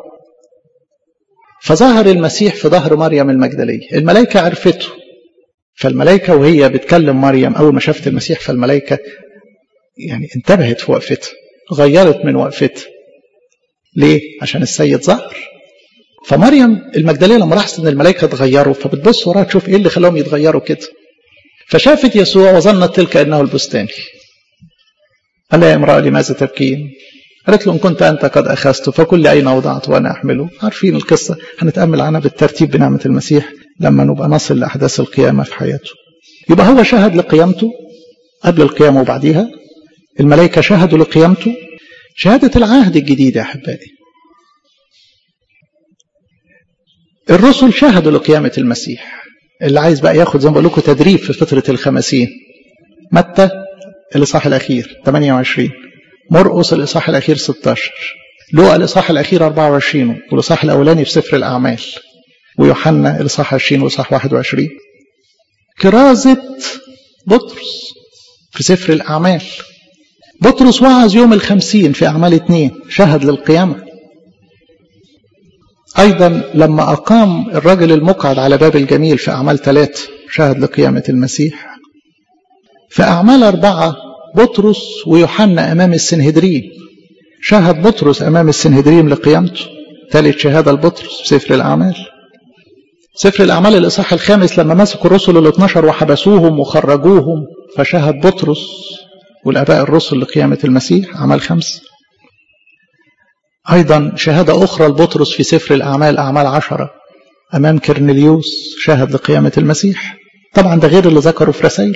فظهر المسيح في ظهر مريم المجدلية، الملائكة عرفته. فالملائكة وهي بتكلم مريم أول ما شافت المسيح، فالملائكة يعني انتبهت في وقفتها، غيرت من وقفتها. ليه؟ عشان السيد ظهر. فمريم المجدلية لما لاحظت ان الملائكة اتغيروا، فبتبص وراها تشوف ايه اللي خلاهم يتغيروا كده. فشافت يسوع وظنت تلك انه البستاني. قال يا امرأة لماذا تبكين؟ قالت له إن كنت أنت قد أخذت فقل لي أين وضعت وأنا أحمله. عارفين القصة، هنتأمل عنها بالترتيب بنعمة المسيح لما نبقى نصل لأحداث القيامة في حياته. يبقى هو شهد لقيامته قبل القيامة وبعديها. الملائكة شهدوا لقيامته. شهادة العهد الجديد يا أحبائي، الرسل شهدوا لقيامة المسيح. اللي عايز بقى ياخد زي ما بقول لكم تدريب في فترة الخمسين، متى الإصحاح الأخير ثمانية وعشرين، مرقس الإصحاح الأخير ستة عشر، لوقا الإصحاح الأخير أربعة وعشرين والإصحاح الأولاني في سفر الأعمال، ويوحنا الإصحاح عشرين والإصحاح واحد وعشرين. كرازة بطرس في سفر الأعمال. بطرس وعظ يوم الخمسين في أعمال اثنين، شهد للقيامة. أيضا لما أقام الرجل المقعد على باب الجميل في أعمال ثلاثة، شهد لقيامة المسيح. في أعمال أربعة بطرس ويوحنا أمام السنهدرين، شهد بطرس أمام السنهدرين لقيامته. ثالث شهادة لبطرس في سفر الأعمال. سفر الأعمال الإصحاح الخامس لما مسكوا الرسل الاثناشر وحبسوهم وخرجوهم، فشهد بطرس والآباء الرسل لقيامة المسيح، أعمال خمس. أيضا شهادة أخرى لبطرس في سفر الأعمال، أعمال عشرة، أمام كرنيليوس شاهد لقيامة المسيح. طبعا ده غير اللي ذكره في رسائله.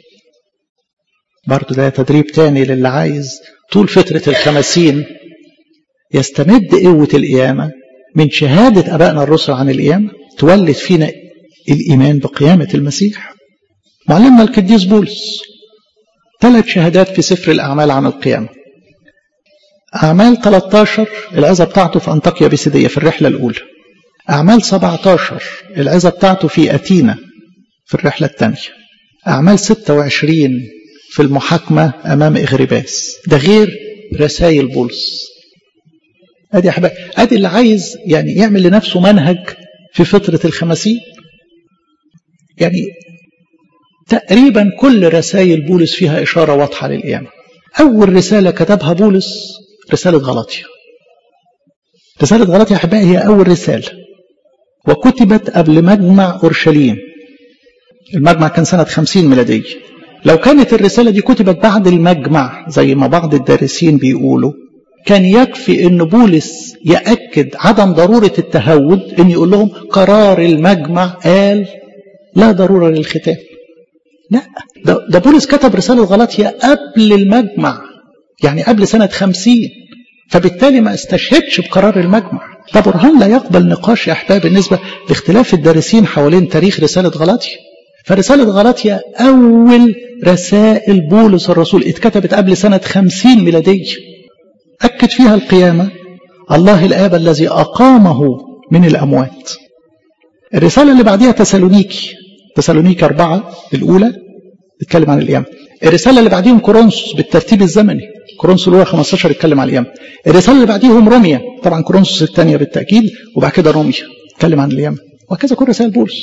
برضو ده تدريب تاني للي عايز طول فترة الخمسين يستمد قوة القيامة من شهادة أبائنا الرسل عن القيامة، تولد فينا الإيمان بقيامة المسيح. معلمنا القديس بولس ثلاث شهادات في سفر الأعمال عن القيامة. أعمال ثلاثة عشر العظة بتاعته في أنطاكيا بيسيدية في الرحلة الأولى. أعمال سبعة عشر العظة بتاعته في أثينا في الرحلة الثانية. أعمال ستة وعشرين في المحاكمة أمام إغرباس. ده غير رسائل بولس. أدي أحباب، أدي اللي عايز يعني يعمل لنفسه منهج في فترة الخمسين. يعني تقريبا كل رسائل بولس فيها إشارة واضحة للقيامة. أول رسالة كتبها بولس رسالة غلاطيا. رسالة غلاطيا أحبائي هي أول رسالة، وكتبت قبل مجمع أورشليم. المجمع كان سنة خمسين ميلادية. لو كانت الرسالة دي كتبت بعد المجمع زي ما بعض الدارسين بيقولوا، كان يكفي أن بولس يأكد عدم ضرورة التهود، أن يقول لهم قرار المجمع قال لا ضرورة للختان. لا، ده, ده بولس كتب رسالة غلاطيا قبل المجمع، يعني قبل سنة خمسين، فبالتالي ما استشهدش بقرار المجمع. ده برهان لا يقبل نقاش يا أحباب بالنسبة لاختلاف الدارسين حوالين تاريخ رسالة غلاطيا. فرسالة غلاطيا أول رسائل بولس الرسول اتكتبت قبل سنة خمسين ميلادية، أكد فيها القيامة، الله الآب الذي أقامه من الأموات. الرسالة اللي بعدها تسالونيكي، تسالونيكي أربعة الأولى بتتكلم عن القيامة. الرسالة اللي بعديهم كورنثوس بالترتيب الزمني، كورنثوس الأولى خمسة عشر يتكلم عن القيامة. الرسالة اللي بعديهم روميا، طبعا كورنثوس الثانية بالتأكيد، وبعد كده روميا يتكلم عن القيامة، وهكذا كل رسائل بولس.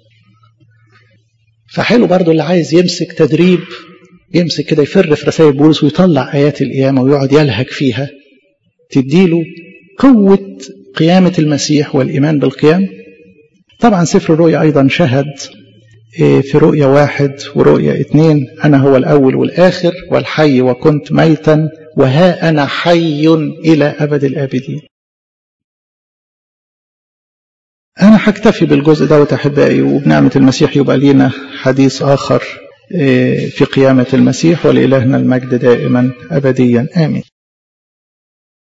فحلو برضو اللي عايز يمسك تدريب يمسك كده يفر في رسائل بولس ويطلع آيات القيامة ويقعد يلهج فيها، تديله قوة قيامة المسيح والإيمان بالقيامة. طبعا سفر الرؤيا أيضا شهد في رؤيا واحد ورؤيا اثنين، أنا هو الأول والآخر والحي وكنت ميتا وها أنا حي إلى أبد الآبدين. أنا هكتفي بالجزء ده أحبائي، وبنعمة المسيح يبقى لينا حديث آخر في قيامة المسيح، ولإلهنا المجد دائما أبديا آمين.